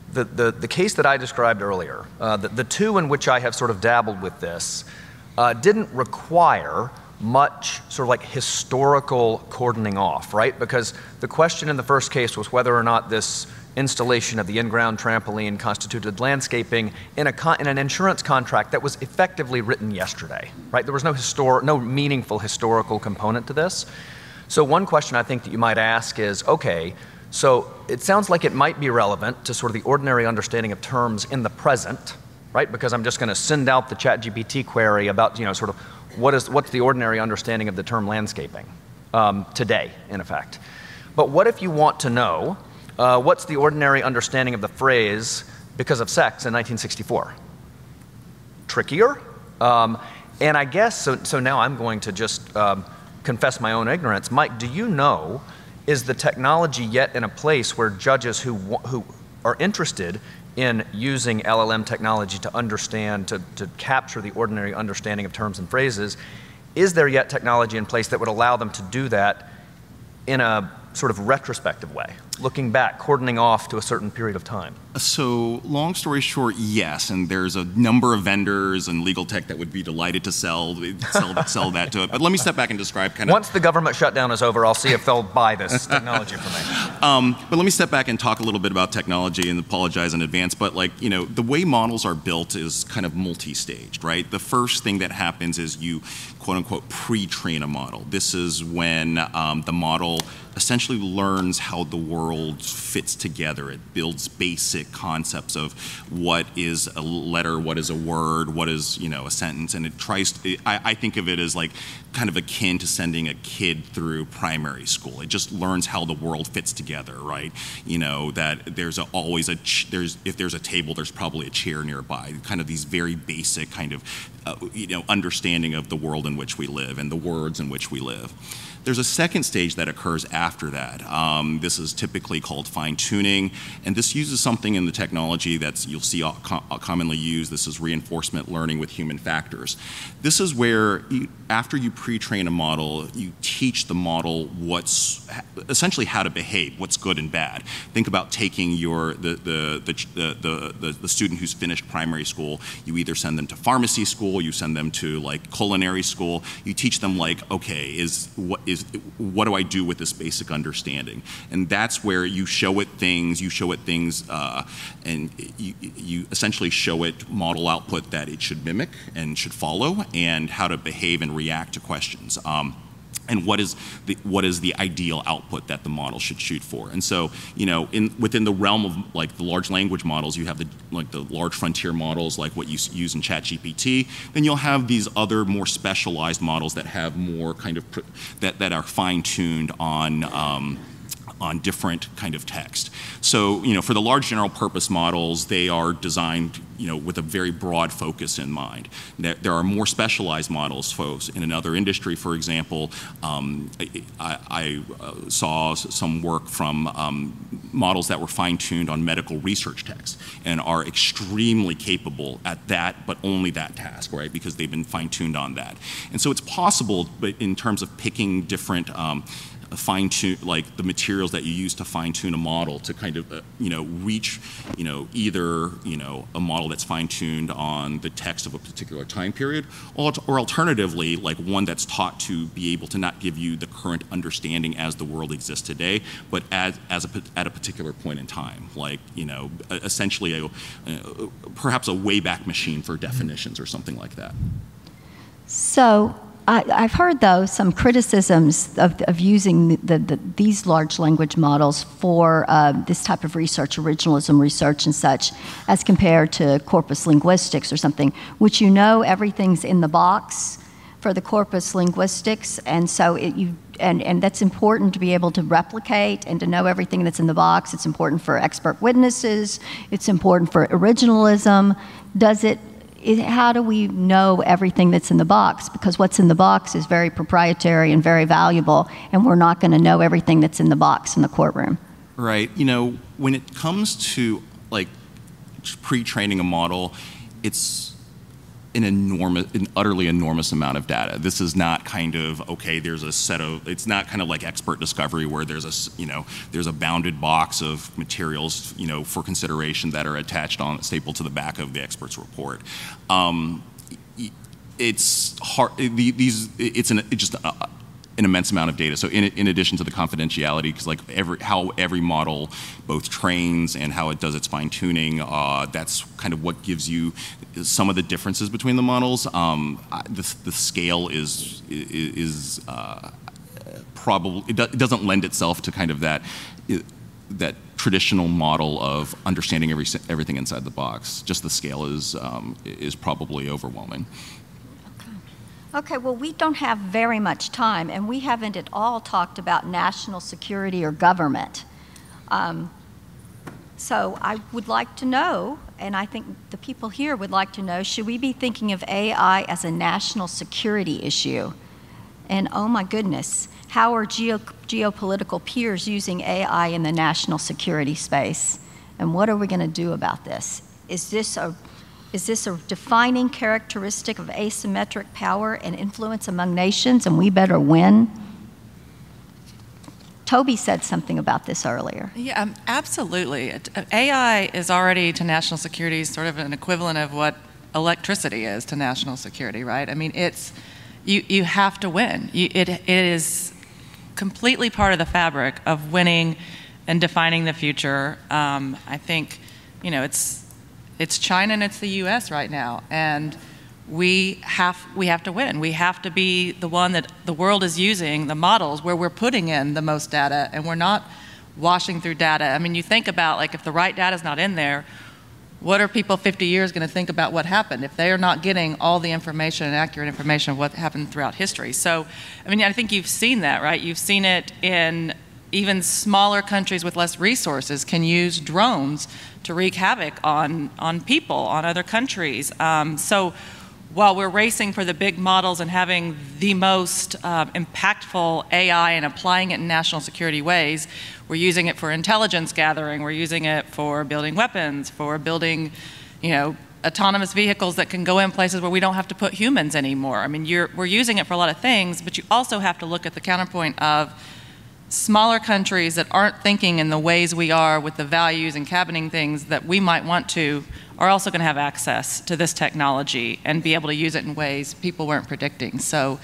case that I described earlier, the two in which I have sort of dabbled with this, didn't require much sort of like historical cordoning off, right? Because the question in the first case was whether or not this installation of the in-ground trampoline constituted landscaping in an insurance contract that was effectively written yesterday, right? There was no meaningful historical component to this. So one question I think that you might ask is, okay, so it sounds like it might be relevant to sort of the ordinary understanding of terms in the present, right? Because I'm just going to send out the ChatGPT query about, sort of what's the ordinary understanding of the term landscaping today, in effect. But what if you want to know what's the ordinary understanding of the phrase because of sex in 1964? Trickier. And I guess, so now I'm going to just confess my own ignorance. Mike, do you know, is the technology yet in a place where judges who are interested in using LLM technology to understand, to capture the ordinary understanding of terms and phrases, is there yet technology in place that would allow them to do that in a sort of retrospective way, looking back, cordoning off to a certain period of time? So long story short, yes, and there's a number of vendors and legal tech that would be delighted to sell that to it. But let me step back and describe kind of... Once the government shutdown is over, I'll see if they'll buy this technology from me. But let me step back and talk a little bit about technology and apologize in advance. But the way models are built is kind of multi-staged, right? The first thing that happens is you, quote unquote, pre-train a model. This is when the model essentially learns how the world fits together. It builds basic concepts of what is a letter, what is a word, what is a sentence, and it tries. I think of it as like kind of akin to sending a kid through primary school. It just learns how the world fits together, right? That there's if there's a table, there's probably a chair nearby. Kind of these very basic kind of understanding of the world in which we live and the words in which we live. There's a second stage that occurs after that. This is typically called fine-tuning, and this uses something in the technology that you'll see commonly used. This is reinforcement learning with human factors. This is where, after you pre-train a model, you teach the model essentially how to behave, what's good and bad. Think about taking the student who's finished primary school. You either send them to pharmacy school, you send them to like culinary school. You teach them okay, what do I do with this basic understanding? And that's where you show it things, and you essentially show it model output that it should mimic and should follow, and how to behave and react to questions. And what is the ideal output that the model should shoot for? And so, within the realm of like the large language models, you have the large frontier models like what you use in ChatGPT. Then you'll have these other more specialized models that have more kind of that are fine-tuned on different kind of text. So, for the large general purpose models, they are designed, with a very broad focus in mind. There are more specialized models, folks. In another industry, for example, I saw some work from models that were fine-tuned on medical research text and are extremely capable at that, but only that task, right? Because they've been fine-tuned on that. And so it's possible, but in terms of picking different fine-tune, like the materials that you use to fine-tune a model to kind of, reach, either, a model that's fine-tuned on the text of a particular time period, or alternatively, like one that's taught to be able to not give you the current understanding as the world exists today, but at a particular point in time, like, essentially perhaps a Wayback Machine for definitions or something like that. So I've heard, though, some criticisms of using these large language models for this type of research, originalism research and such, as compared to corpus linguistics or something, which everything's in the box for the corpus linguistics, and so and that's important to be able to replicate and to know everything that's in the box. It's important for expert witnesses. It's important for originalism. How do we know everything that's in the box? Because what's in the box is very proprietary and very valuable, and we're not going to know everything that's in the box in the courtroom. Right. When it comes to like pre-training a model, it's an utterly enormous amount of data. This is not kind of, okay, it's not kind of like expert discovery where there's a bounded box of materials, for consideration that are stapled to the back of the expert's report. It's hard, it's just an immense amount of data. So in addition to the confidentiality, because like how every model both trains and how it does its fine tuning, that's kind of what gives you some of the differences between the models. The scale is probably, it doesn't lend itself to kind of that traditional model of understanding everything inside the box. Just the scale is probably overwhelming. Okay, well, we don't have very much time, and we haven't at all talked about national security or government. So I would like to know, and I think the people here would like to know, should we be thinking of AI as a national security issue? And oh my goodness, how are geopolitical peers using AI in the national security space? And what are we going to do about this? Is this a defining characteristic of asymmetric power and influence among nations, and we better win? Toby said something about this earlier. Yeah, absolutely. AI is already to national security sort of an equivalent of what electricity is to national security, right? I mean, you have to win. It is completely part of the fabric of winning and defining the future. I think, it's China and it's the U.S. right now, and we have to win. We have to be the one that the world is using, the models where we're putting in the most data, and we're not washing through data. I mean, you think about, like, if the right data is not in there, what are people 50 years going to think about what happened if they are not getting all the information and accurate information of what happened throughout history? So, I mean, I think you've seen that, right? You've seen it in even smaller countries with less resources can use drones to wreak havoc on people, on other countries. So while we're racing for the big models and having the most impactful AI and applying it in national security ways, we're using it for intelligence gathering, we're using it for building weapons, for building, autonomous vehicles that can go in places where we don't have to put humans anymore. I mean, we're using it for a lot of things, but you also have to look at the counterpoint of smaller countries that aren't thinking in the ways we are with the values and cabining things that we might want to, are also going to have access to this technology and be able to use it in ways people weren't predicting. So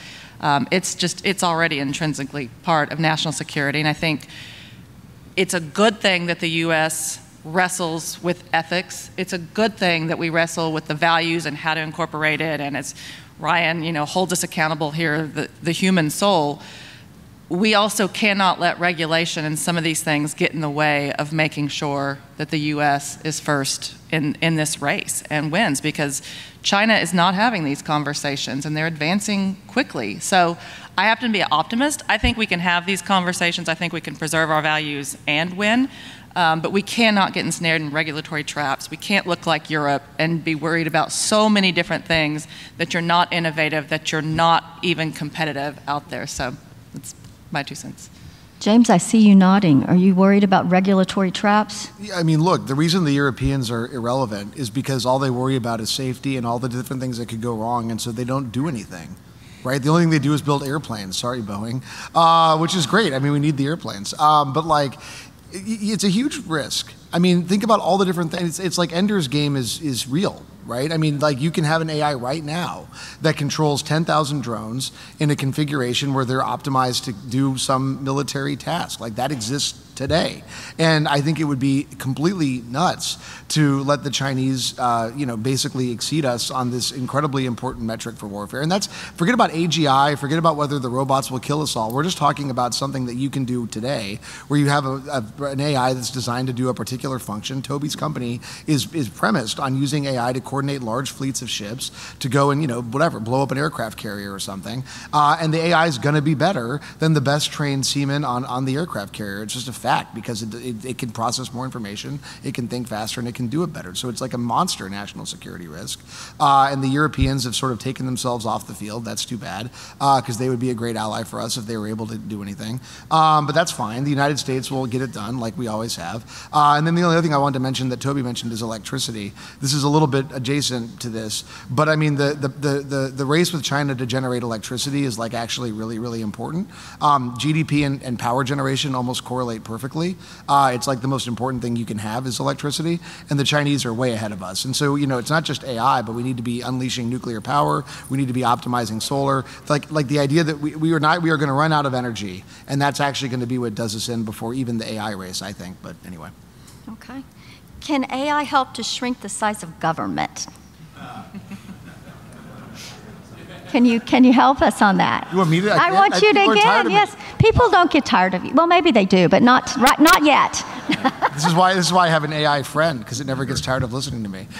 it's already intrinsically part of national security, and I think it's a good thing that the U.S. wrestles with ethics. It's a good thing that we wrestle with the values and how to incorporate it, and as Ryan, holds us accountable here, the human soul. We also cannot let regulation and some of these things get in the way of making sure that the U.S. is first in this race and wins, because China is not having these conversations and they're advancing quickly. So I happen to be an optimist. I think we can have these conversations. I think we can preserve our values and win. But we cannot get ensnared in regulatory traps. We can't look like Europe and be worried about so many different things that you're not innovative, that you're not even competitive out there. So that's my 2 cents. James, I see you nodding. Are you worried about regulatory traps? Yeah, I mean, look, the reason the Europeans are irrelevant is because all they worry about is safety and all the different things that could go wrong, and so they don't do anything, right? The only thing they do is build airplanes. Sorry, Boeing, which is great. I mean, we need the airplanes. But like, it's a huge risk. I mean, think about all the different things. It's like Ender's Game is real, right? I mean, like you can have an AI right now that controls 10,000 drones in a configuration where they're optimized to do some military task. Like that exists today. And I think it would be completely nuts to let the Chinese, basically exceed us on this incredibly important metric for warfare. And that's, forget about AGI, forget about whether the robots will kill us all. We're just talking about something that you can do today where you have an AI that's designed to do a particular function. Toby's company is premised on using AI to coordinate large fleets of ships to go and, blow up an aircraft carrier or something. And the AI is going to be better than the best trained seaman on the aircraft carrier. It's just a fact because it can process more information, it can think faster, and it can do it better. So it's like a monster national security risk. And the Europeans have sort of taken themselves off the field. That's too bad because they would be a great ally for us if they were able to do anything. But that's fine. The United States will get it done like we always have. And then the only other thing I wanted to mention that Toby mentioned is electricity. This is a little bit adjacent to this, but I mean the race with China to generate electricity is like actually really, really important. GDP and power generation almost correlate perfectly. It's like the most important thing you can have is electricity, and the Chinese are way ahead of us. And so, it's not just AI, but we need to be unleashing nuclear power. We need to be optimizing solar. Like the idea that we are going to run out of energy, and that's actually going to be what does us in before even the AI race, I think. But anyway. Okay. Can AI help to shrink the size of government? Can you help us on that? You want me to? I want you to again. Yes, people don't get tired of you. Well, maybe they do, but not yet. This is why I have an AI friend, because it never gets tired of listening to me.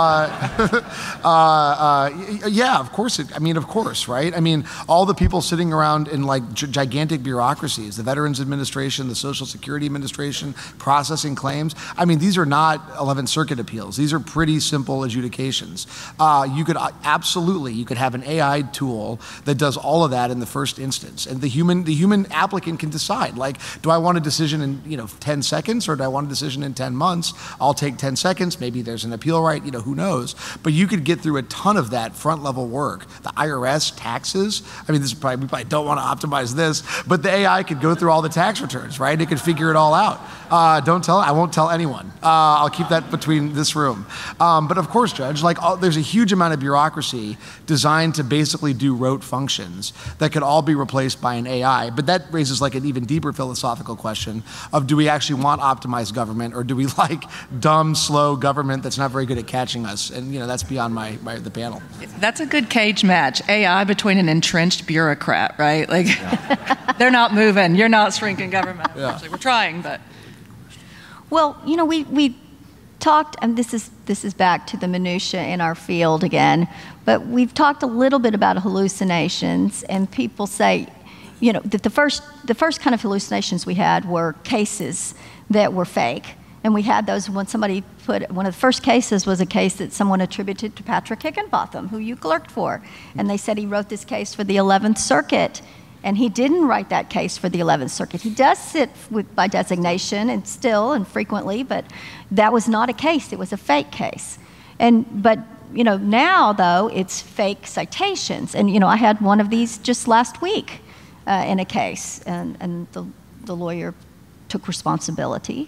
Yeah, of course. Of course, right? I mean, all the people sitting around in like gigantic bureaucracies, the Veterans Administration, the Social Security Administration, processing claims. I mean, these are not 11th Circuit appeals. These are pretty simple adjudications. You could have an AI tool that does all of that in the first instance, and the human applicant can decide. Like, do I want a decision in 10 seconds, or do I want a decision in 10 months? I'll take 10 seconds. Maybe there's an appeal right. Who knows? But you could get through a ton of that front level work. The IRS, taxes. I mean, we probably don't want to optimize this, but the AI could go through all the tax returns, right? It could figure it all out. I won't tell anyone. I'll keep that between this room. But of course, Judge, there's a huge amount of bureaucracy designed to basically do rote functions that could all be replaced by an AI. But that raises like an even deeper philosophical question of, do we actually want optimized government, or do we like dumb, slow government that's not very good at catching us? And that's beyond the panel. That's a good cage match. AI between an entrenched bureaucrat, right? Like, they're not moving. You're not shrinking government. Yeah. We're trying, but. Well, we talked, and this is back to the minutia in our field again, but we've talked a little bit about hallucinations, and people say, that the first kind of hallucinations we had were cases that were fake. And we had those when somebody one of the first cases was a case that someone attributed to Patrick Higginbotham, who you clerked for. And they said he wrote this case for the 11th Circuit. And he didn't write that case for the 11th Circuit. He does sit by designation and still and frequently, but that was not a case. It was a fake case. But now, though, it's fake citations. And, I had one of these just last week in a case, and the lawyer took responsibility.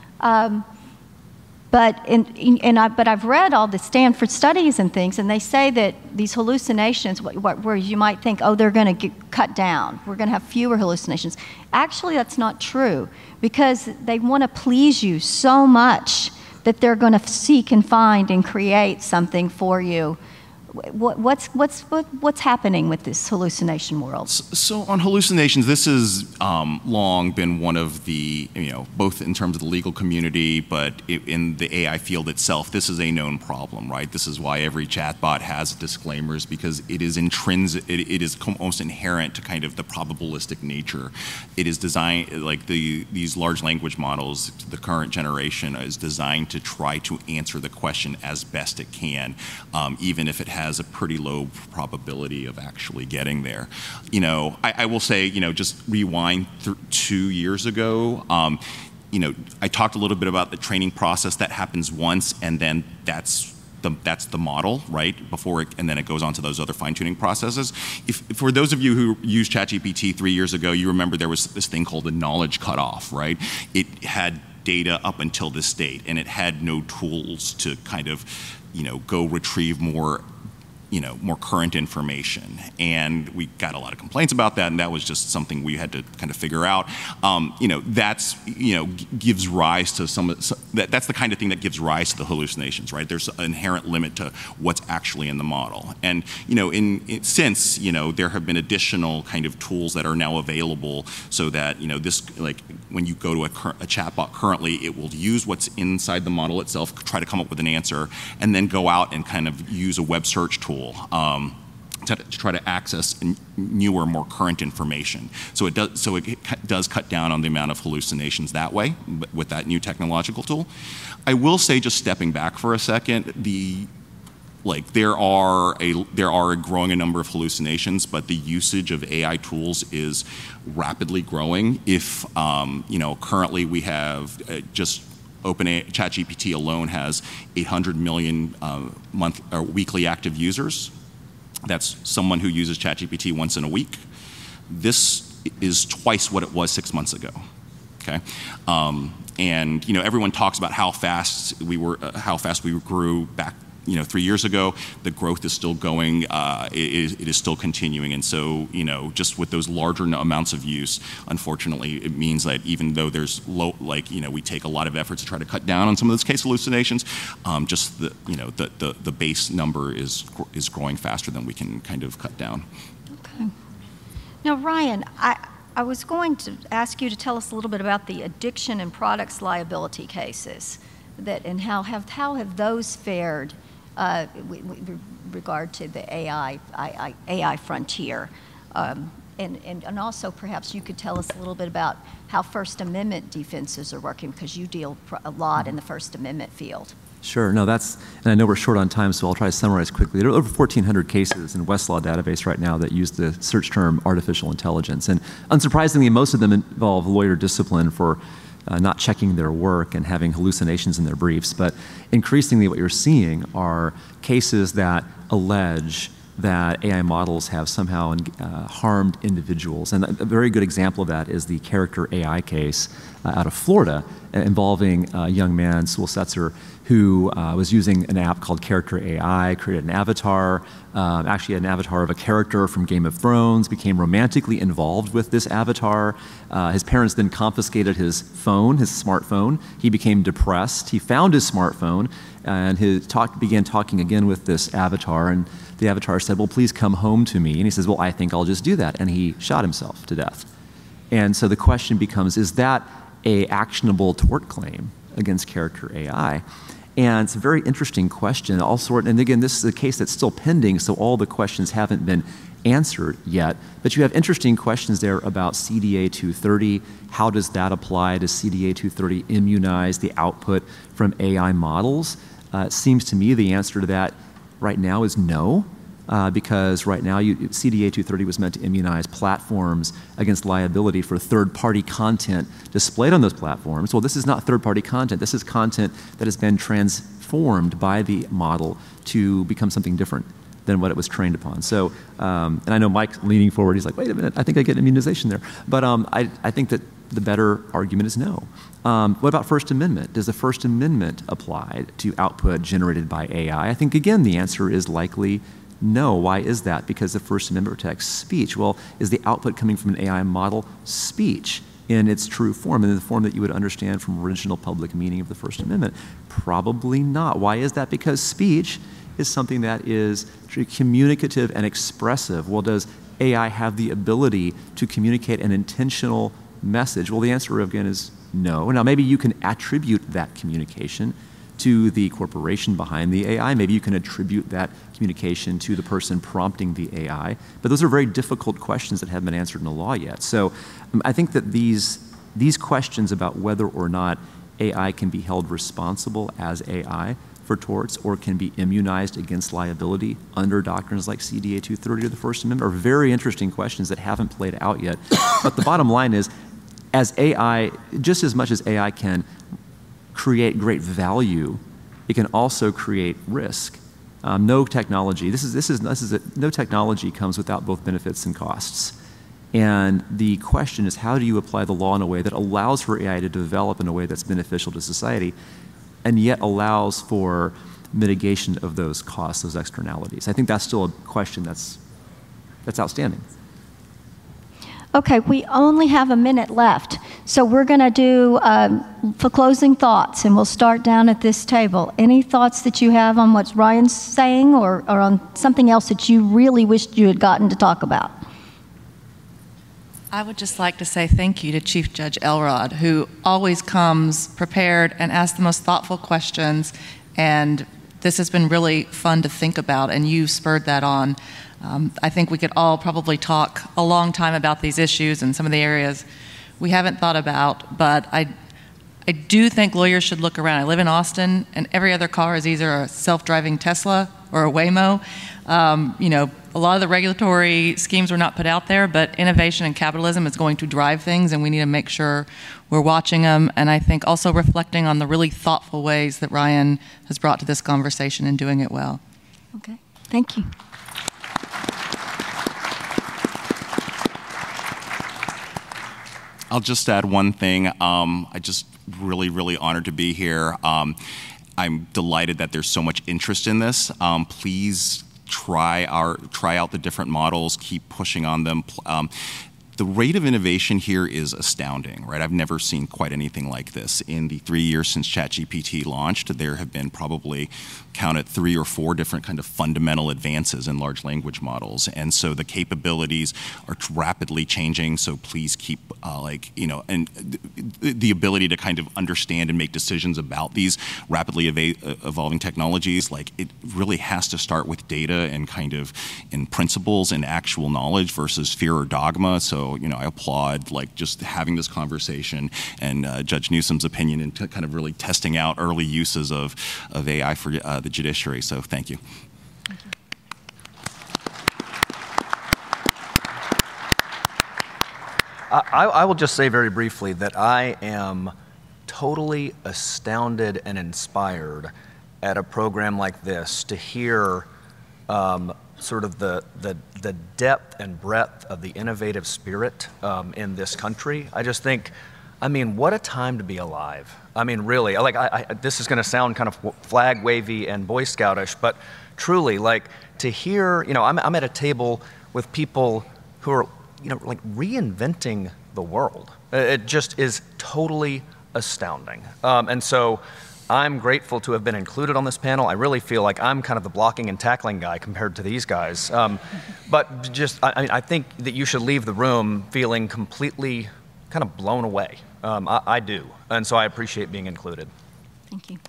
But I've read all the Stanford studies and things, and they say that these hallucinations, where you might think, oh, they're going to get cut down, we're going to have fewer hallucinations. Actually, that's not true, because they want to please you so much that they're going to seek and find and create something for you. What's happening with this hallucination world? So on hallucinations, this has long been one of the, both in terms of the legal community, but in the AI field itself, this is a known problem, right? This is why every chatbot has disclaimers, because it is intrinsic, it is almost inherent to kind of the probabilistic nature. It is designed, like these large language models, the current generation is designed to try to answer the question as best it can, even if it has a pretty low probability of actually getting there. I will say, just rewind 2 years ago, I talked a little bit about the training process that happens once, and then that's the model, right? And then it goes on to those other fine-tuning processes. For those of you who used ChatGPT 3 years ago, you remember there was this thing called the knowledge cutoff, right? It had data up until this date, and it had no tools to kind of, go retrieve more current information. And we got a lot of complaints about that, and that was just something we had to kind of figure out. That's, gives rise to that's the kind of thing that gives rise to the hallucinations, right? There's an inherent limit to what's actually in the model. And, since, there have been additional kind of tools that are now available so that, this, like, when you go to a chatbot currently, it will use what's inside the model itself, try to come up with an answer, and then go out and kind of use a web search tool to try to access newer, more current information. So it does cut down on the amount of hallucinations that way with that new technological tool. I will say, just stepping back for a second, there are a growing number of hallucinations, but the usage of AI tools is rapidly growing. If currently we have just ChatGPT alone has 800 million weekly active users. That's someone who uses ChatGPT once in a week. This is twice what it was 6 months ago. Okay, and everyone talks about how fast we grew back 3 years ago. The growth is still going. It is still continuing, and so just with those larger amounts of use, unfortunately, it means that even though there's we take a lot of effort to try to cut down on some of those case hallucinations, just the base number is growing faster than we can kind of cut down. Okay. Now, Ryan, I was going to ask you to tell us a little bit about the addiction and products liability cases, and how have those fared with regard to the AI frontier, and also perhaps you could tell us a little bit about how First Amendment defenses are working, because you deal a lot in the First Amendment field. Sure. No, and I know we're short on time, so I'll try to summarize quickly. There are over 1,400 cases in Westlaw database right now that use the search term artificial intelligence, and unsurprisingly, most of them involve lawyer discipline for not checking their work and having hallucinations in their briefs. But increasingly what you're seeing are cases that allege that AI models have somehow harmed individuals. And a very good example of that is the Character AI case out of Florida involving a young man, Sewell Setzer, who was using an app called Character AI, created an avatar, actually an avatar of a character from Game of Thrones, became romantically involved with this avatar. His parents then confiscated his phone, his smartphone. He became depressed. He found his smartphone and began talking again with this avatar, and the avatar said, "Well, please come home to me." And he says, "Well, I think I'll just do that." And he shot himself to death. And so the question becomes, is that an actionable tort claim against Character AI? And it's a very interesting question. And again, this is a case that's still pending, so all the questions haven't been answered yet. But you have interesting questions there about CDA 230. How does that apply? Does CDA 230 immunize the output from AI models? It seems to me the answer to that right now is no. Because right now CDA 230 was meant to immunize platforms against liability for third-party content displayed on those platforms. Well, this is not third-party content. This is content that has been transformed by the model to become something different than what it was trained upon. So, and I know Mike leaning forward, he's like, wait a minute, I think I get immunization there. But I think that the better argument is no. What about First Amendment? Does the First Amendment apply to output generated by AI? I think, again, the answer is likely no. Why is that? Because the First Amendment protects speech. Well, is the output coming from an AI model speech in its true form, in the form that you would understand from original public meaning of the First Amendment? Probably not. Why is that? Because speech is something that is communicative and expressive. Well, does AI have the ability to communicate an intentional message? Well, the answer, again, is no. Now, maybe you can attribute that communication to the corporation behind the AI. Maybe you can attribute that communication to the person prompting the AI. But those are very difficult questions that haven't been answered in the law yet. So I think that these questions about whether or not AI can be held responsible as AI for torts or can be immunized against liability under doctrines like CDA 230 or the First Amendment are very interesting questions that haven't played out yet. But the bottom line is, as AI, just as much as AI can create great value, it can also create risk. No technology, no technology comes without both benefits and costs. And the question is, how do you apply the law in a way that allows for AI to develop in a way that's beneficial to society and yet allows for mitigation of those costs, those externalities? I think that's still a question that's outstanding. Okay, we only have a minute left, so we're going to do for closing thoughts, and we'll start down at this table. Any thoughts that you have on what Ryan's saying or on something else that you really wished you had gotten to talk about? I would just like to say thank you to Chief Judge Elrod, who always comes prepared and asks the most thoughtful questions, and this has been really fun to think about, and you spurred that on. I think we could all probably talk a long time about these issues and some of the areas we haven't thought about, but I do think lawyers should look around. I live in Austin, and every other car is either a self-driving Tesla or a Waymo. A lot of the regulatory schemes were not put out there, but innovation and capitalism is going to drive things, and we need to make sure we're watching them. And I think also reflecting on the really thoughtful ways that Ryan has brought to this conversation and doing it well. Okay, thank you. I'll just add one thing. I just really honored to be here. I'm delighted that there's so much interest in this. Please try out the different models, keep pushing on them. The rate of innovation here is astounding, right? I've never seen quite anything like this. In the 3 years since ChatGPT launched, there have been probably, counted 3 or 4 different kind of fundamental advances in large language models. And so the capabilities are rapidly changing, so please keep and the ability to kind of understand and make decisions about these rapidly evolving technologies, it really has to start with data and kind of in principles and actual knowledge versus fear or dogma. So, I applaud just having this conversation and Judge Newsom's opinion and kind of really testing out early uses of AI for the judiciary. So thank you. Thank you. I will just say very briefly that I am totally astounded and inspired at a program like this to hear sort of the depth and breadth of the innovative spirit in this country. I just think, what a time to be alive. Really, this is going to sound kind of flag wavy and Boy Scoutish, but truly, to hear, I'm at a table with people who are, reinventing the world. It just is totally astounding. And so I'm grateful to have been included on this panel. I really feel like I'm kind of the blocking and tackling guy compared to these guys. But just, I think that you should leave the room feeling completely kind of blown away. I do. And so I appreciate being included. Thank you.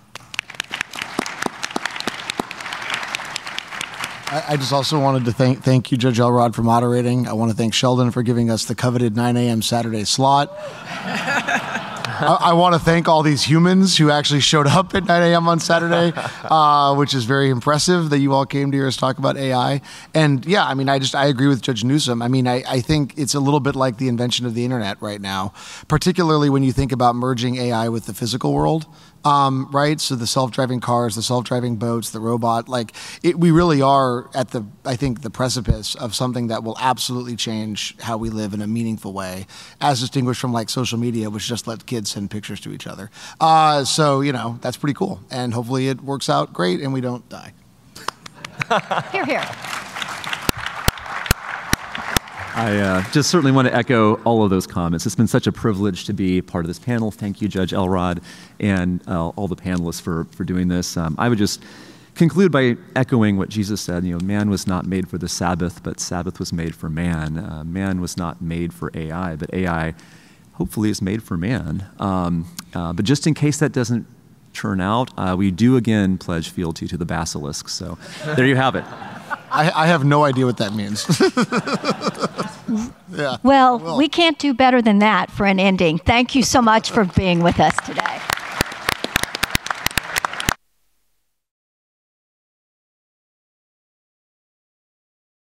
I just also wanted to thank you, Judge Elrod, for moderating. I want to thank Sheldon for giving us the coveted 9 a.m. Saturday slot. I want to thank all these humans who actually showed up at 9 a.m. on Saturday, which is very impressive that you all came to hear us talk about AI. And yeah, I agree with Judge Newsom. I think it's a little bit like the invention of the internet right now, particularly when you think about merging AI with the physical world. Right? So the self-driving cars, the self-driving boats, the robot, we really are at the precipice of something that will absolutely change how we live in a meaningful way, as distinguished from social media, which just let kids send pictures to each other. So, that's pretty cool. And hopefully it works out great and we don't die. Hear, hear. I just certainly want to echo all of those comments. It's been such a privilege to be part of this panel. Thank you, Judge Elrod, and all the panelists for doing this. I would just conclude by echoing what Jesus said. Man was not made for the Sabbath, but Sabbath was made for man. Man was not made for AI, but AI hopefully is made for man. But just in case that doesn't turn out, we do again pledge fealty to the basilisk. So there you have it. I have no idea what that means. Yeah. Well, we can't do better than that for an ending. Thank you so much for being with us today.